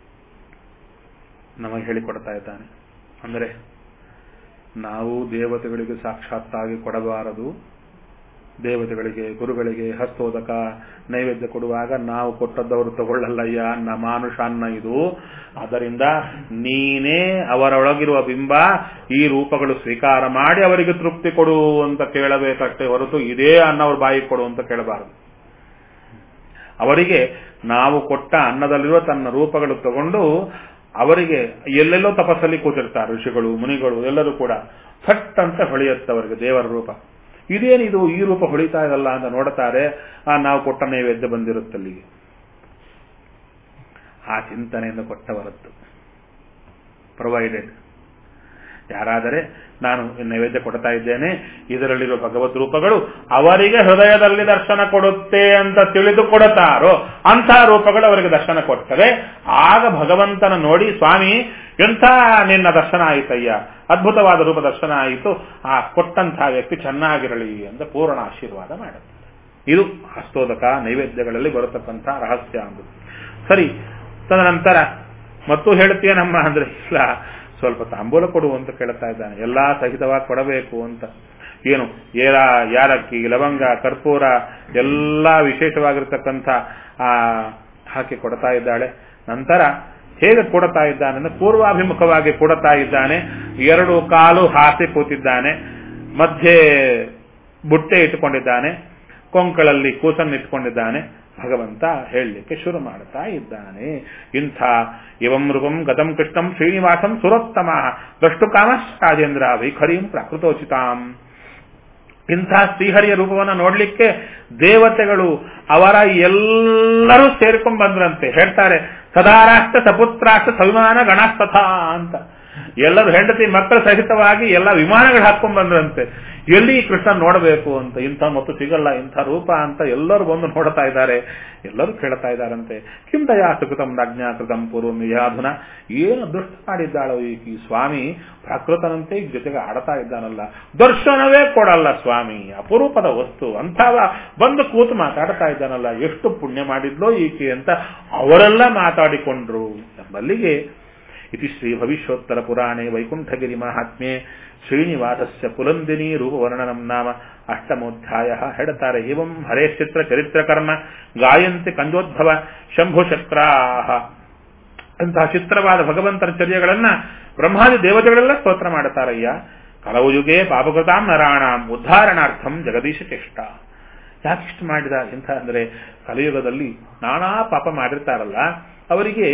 ನಮಗೆ ಹೇಳಿಕೊಡ್ತಾ ಇದ್ದಾನೆ. ಅಂದರೆ ನಾವು ದೇವತೆಗಳಿಗೆ ಸಾಕ್ಷಾತ್ತಾಗಿ ಕೊಡಬಾರದು. ದೇವತೆಗಳಿಗೆ ಗುರುಗಳಿಗೆ ಹಸ್ತೋದಕ ನೈವೇದ್ಯ ಕೊಡುವಾಗ ನಾವು ಕೊಟ್ಟದ್ದವರು ತಗೊಳ್ಳಲ್ಲಯ್ಯ, ನ ಮಾನುಷಾನ್ನ ಇದು. ಆದ್ದರಿಂದ ನೀನೇ ಅವರೊಳಗಿರುವ ಬಿಂಬ, ಈ ರೂಪಗಳು ಸ್ವೀಕಾರ ಮಾಡಿ ಅವರಿಗೆ ತೃಪ್ತಿ ಕೊಡು ಅಂತ ಕೇಳಬೇಕಷ್ಟೇ ಹೊರತು ಇದೇ ಅನ್ನವ್ರ ಬಾಯಿಗೆ ಕೊಡು ಅಂತ ಕೇಳಬಾರದು. ಅವರಿಗೆ ನಾವು ಕೊಟ್ಟ ಅನ್ನದಲ್ಲಿರುವ ತನ್ನ ರೂಪಗಳು ತಗೊಂಡು ಅವರಿಗೆ ಎಲ್ಲೆಲ್ಲೋ ತಪಸ್ಸಲ್ಲಿ ಕೂತಿರ್ತಾರೆ ಋಷಿಗಳು ಮುನಿಗಳು ಎಲ್ಲರೂ ಕೂಡ, ಥಟ್ ಅಂತ ಹೊಳೆಯುತ್ತೆ ಅವರಿಗೆ ದೇವರ ರೂಪ. ಇದೇನಿದು ಈ ರೂಪ ಹೊಳಿತಾ ಇದಲ್ಲ ಅಂತ ನೋಡ್ತಾರೆ. ಆ ನಾವು ಕೊಟ್ಟ ನೈವೇದ್ಯ ಬಂದಿರುತ್ತಲ್ಲಿಗೆ. ಆ ಚಿಂತನೆಯಿಂದ ಕೊಟ್ಟವರದ್ದು ಪ್ರೊವೈಡೆಡ್. ಯಾರಾದರೆ ನಾನು ನೈವೇದ್ಯ ಕೊಡ್ತಾ ಇದ್ದೇನೆ, ಇದರಲ್ಲಿರುವ ಭಗವದ್ ರೂಪಗಳು ಅವರಿಗೆ ಹೃದಯದಲ್ಲಿ ದರ್ಶನ ಕೊಡುತ್ತೆ ಅಂತ ತಿಳಿದು ಕೊಡುತ್ತಾರೋ ಅಂಥ ರೂಪಗಳು ಅವರಿಗೆ ದರ್ಶನ ಕೊಡ್ತವೆ. ಆಗ ಭಗವಂತನ ನೋಡಿ, ಸ್ವಾಮಿ ಎಂಥ ನಿನ್ನ ದರ್ಶನ ಆಯಿತಯ್ಯ, ಅದ್ಭುತವಾದ ರೂಪ ದರ್ಶನ ಆಯಿತು, ಆ ಕೊಟ್ಟಂತಹ ವ್ಯಕ್ತಿ ಚೆನ್ನಾಗಿರಲಿ ಅಂತ ಪೂರ್ಣ ಆಶೀರ್ವಾದ ಮಾಡುತ್ತೆ. ಇದು ಹಸ್ತೋದಕ ನೈವೇದ್ಯಗಳಲ್ಲಿ ಬರತಕ್ಕಂಥ ರಹಸ್ಯ ಅಂದು. ಸರಿ, ತದನಂತರ ಮತ್ತು ಹೇಳ್ತೀಯ ನಮ್ಮ ಅಂದ್ರೆ ಇಲ್ಲ, ಸ್ವಲ್ಪ ತಾಂಬೂಲ ಕೊಡು ಅಂತ ಕೇಳ್ತಾ ಇದ್ದಾನೆ. ಎಲ್ಲಾ ಸಹಿತವಾಗಿ ಕೊಡಬೇಕು ಅಂತ. ಏನು ಏರ ಯಾಲಕ್ಕಿ ಲವಂಗ ಕರ್ಪೂರ ಎಲ್ಲಾ ವಿಶೇಷವಾಗಿರ್ತಕ್ಕಂಥ ಆ ಹಾಕಿ ಕೊಡ್ತಾ ಇದ್ದಾಳೆ. ನಂತರ ಹೇಗೆ ಕೊಡ್ತಾ ಇದ್ದಾನೆ, ಪೂರ್ವಾಭಿಮುಖವಾಗಿ ಕೊಡ್ತಾ ಇದ್ದಾನೆ. ಎರಡು ಕಾಲು ಹಾಸಿ ಕೂತಿದ್ದಾನೆ, ಮಧ್ಯೆ ಬುಟ್ಟೆ ಇಟ್ಟುಕೊಂಡಿದ್ದಾನೆ, ಕೊಂಕಳಲ್ಲಿ ಕೂಸನ್ನು ಇಟ್ಕೊಂಡಿದ್ದಾನೆ. ಭಗವಂತ ಹೇಳಲಿಕ್ಕೆ ಶುರು ಮಾಡ್ತಾ ಇದ್ದಾನೆ. ಇಂಥ ಇವಂ ರೂಪಂ ಗತಂ ಕೃಷ್ಣಂ ಶ್ರೀನಿವಾಸಂ ಸುರೋತ್ತಮ ದ್ರಷ್ಟು ಕಾಮಶ್ಚ ರಾಜೇಂದ್ರ ವೈಖರೀಂ ಪ್ರಾಕೃತೋಚಿತಾಂ. ಇಂಥ ಶ್ರೀಹರಿಯ ರೂಪವನ್ನು ನೋಡ್ಲಿಕ್ಕೆ ದೇವತೆಗಳು ಅವರ ಎಲ್ಲರೂ ಸೇರ್ಕೊಂಡ್ ಬಂದ್ರಂತೆ. ಹೇಳ್ತಾರೆ, ಸದಾರಾಷ್ಟ್ರ ಸಪುತ್ರಾಷ್ಟ್ರ ಸವಿಮಾನ ಗಣಾಸ್ತಥ ಅಂತ. ಎಲ್ಲರೂ ಹೆಂಡತಿ ಮಕ್ಕಳ ಸಹಿತವಾಗಿ ಎಲ್ಲ ವಿಮಾನಗಳು ಹಾಕೊಂಡ್ ಬಂದ್ರಂತೆ. ಎಲ್ಲಿ ಕೃಷ್ಣ ನೋಡಬೇಕು ಅಂತ, ಇಂಥ ಮತ್ತು ಸಿಗಲ್ಲ ಇಂಥ ರೂಪ ಅಂತ ಎಲ್ಲರೂ ಬಂದು ನೋಡ್ತಾ ಇದ್ದಾರೆ. ಎಲ್ಲರೂ ಕೇಳ್ತಾ ಇದ್ದಾರಂತೆ, ಕಿಂ ದಯಾ ಸುಕೃತಂ ರಾಜ್ಞಾಕೃತಂ ಪೂರ್ವಂ ಯಾಧುನ, ಏನು ದುಷ್ಟ ಮಾಡಿದ್ದಾಳೋ ಈ ಸ್ವಾಮಿ, ಪ್ರಾಕೃತನಂತೆ ಈ ಜೊತೆಗೆ ಆಡ್ತಾ ಇದ್ದಾನಲ್ಲ, ದರ್ಶನವೇ ಕೊಡಲ್ಲ ಸ್ವಾಮಿ, ಅಪರೂಪದ ವಸ್ತು ಅಂಥವ ಬಂದು ಕೂತು ಮಾತಾಡ್ತಾ ಇದ್ದಾನಲ್ಲ, ಎಷ್ಟು ಪುಣ್ಯ ಮಾಡಿದ್ಲೋ ಈಕೆ ಅಂತ ಅವರೆಲ್ಲ ಮಾತಾಡಿಕೊಂಡ್ರು ಎಂಬಲ್ಲಿಗೆ ಇತಿ ಶ್ರೀ ಭವಿಷ್ಯೋತ್ತರ ಪುರಾಣೆ ವೈಕುಂಠಗಿರಿ ಮಹಾತ್ಮ್ಯೆ ಶ್ರೀನಿವಾಸಸ್ಯ ಪುಲಂದಿನಿ ರೂಪವರ್ಣನಂ ನಾಮ ಅಷ್ಟಮೋಧ್ಯಾಯ. ಹೇಳ್ತಾರೆ, ಇವಂ ಹರೇಶ್ಚಿತ್ರ ಚರಿತ್ರ ಕರ್ಮ ಗಾಯಂತಿ ಕಂಜೋದ್ಭವ ಶಂಭುಶಕ್ರಾಹ. ಅಂತಹ ಚಿತ್ರವಾದ ಭಗವಂತನ ಚರ್ಯಗಳನ್ನ ಬ್ರಹ್ಮಾದಿ ದೇವತೆಗಳೆಲ್ಲ ಸ್ತೋತ್ರ ಮಾಡುತ್ತಾರಯ್ಯ. ಕಲೌಯುಗೆ ಪಾಪಕೃತಾಂ ನರಾಣಾಂ ಉದ್ಧಾರಣಾರ್ಥಂ ಜಗದೀಶ ಚೇಷ್ಟ. ಯಾಕಿಷ್ಟು ಮಾಡಿದ ಎಂಥ ಅಂದ್ರೆ, ಕಲಿಯುಗದಲ್ಲಿ ನಾನಾ ಪಾಪ ಮಾಡಿರ್ತಾರಲ್ಲ, ಅವರಿಗೆ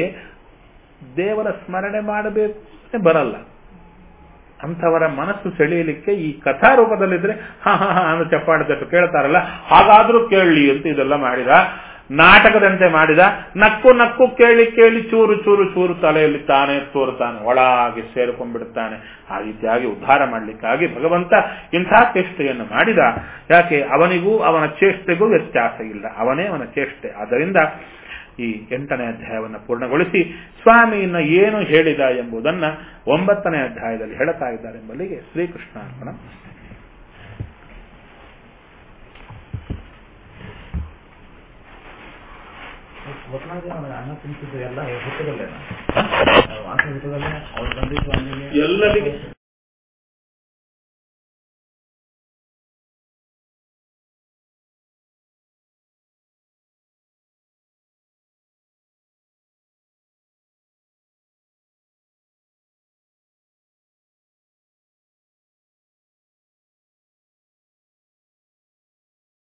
ದೇವರ ಸ್ಮರಣೆ ಮಾಡಬೇಕು ಬರಲ್ಲ. ಅಂಥವರ ಮನಸ್ಸು ಸೆಳೆಯಲಿಕ್ಕೆ ಈ ಕಥಾರೂಪದಲ್ಲಿದ್ರೆ ಹಾ ಹಾ ಹಾ ಅಂತ ಚಪ್ಪಾಡದಷ್ಟು ಕೇಳ್ತಾರಲ್ಲ, ಹಾಗಾದ್ರೂ ಕೇಳಲಿ ಅಂತ ಇದೆಲ್ಲ ಮಾಡಿದ. ನಾಟಕದಂತೆ ಮಾಡಿದ. ನಕ್ಕು ನಕ್ಕು ಕೇಳಿ ಕೇಳಿ ಚೂರು ಚೂರು ಚೂರು ತಲೆಯಲ್ಲಿ ತಾನೇ ತೋರುತ್ತಾನೆ, ಒಳಗೆ ಸೇರಿಕೊಂಡ್ಬಿಡುತ್ತಾನೆ. ಆ ರೀತಿಯಾಗಿ ಉದ್ಧಾರ ಮಾಡಲಿಕ್ಕಾಗಿ ಭಗವಂತ ಇಂಥ ಚೇಷ್ಟೆಯನ್ನು ಮಾಡಿದ. ಯಾಕೆ, ಅವನಿಗೂ ಅವನ ಚೇಷ್ಟೆಗೂ ವ್ಯತ್ಯಾಸ ಇಲ್ಲ, ಅವನೇ ಅವನ ಚೇಷ್ಟೆ. ಆದ್ದರಿಂದ ಈ ಎಂಟನೇ ಅಧ್ಯಾಯವನ್ನು ಪೂರ್ಣಗೊಳಿಸಿ ಸ್ವಾಮಿಯನ್ನ ಏನು ಹೇಳಿದ ಎಂಬುದನ್ನ ಒಂಬತ್ತನೇ ಅಧ್ಯಾಯದಲ್ಲಿ ಹೇಳುತ್ತಾ ಇದ್ದಾರೆ ಎಂಬಲ್ಲಿಗೆ ಶ್ರೀಕೃಷ್ಣ ಅರ್ಪಣ. ಅನ್ನ ತಿನ್ಸಿದ್ದು ಎಲ್ಲ ಹುಟ್ಟದಲ್ಲೇ ಎಲ್ಲರಿಗೆ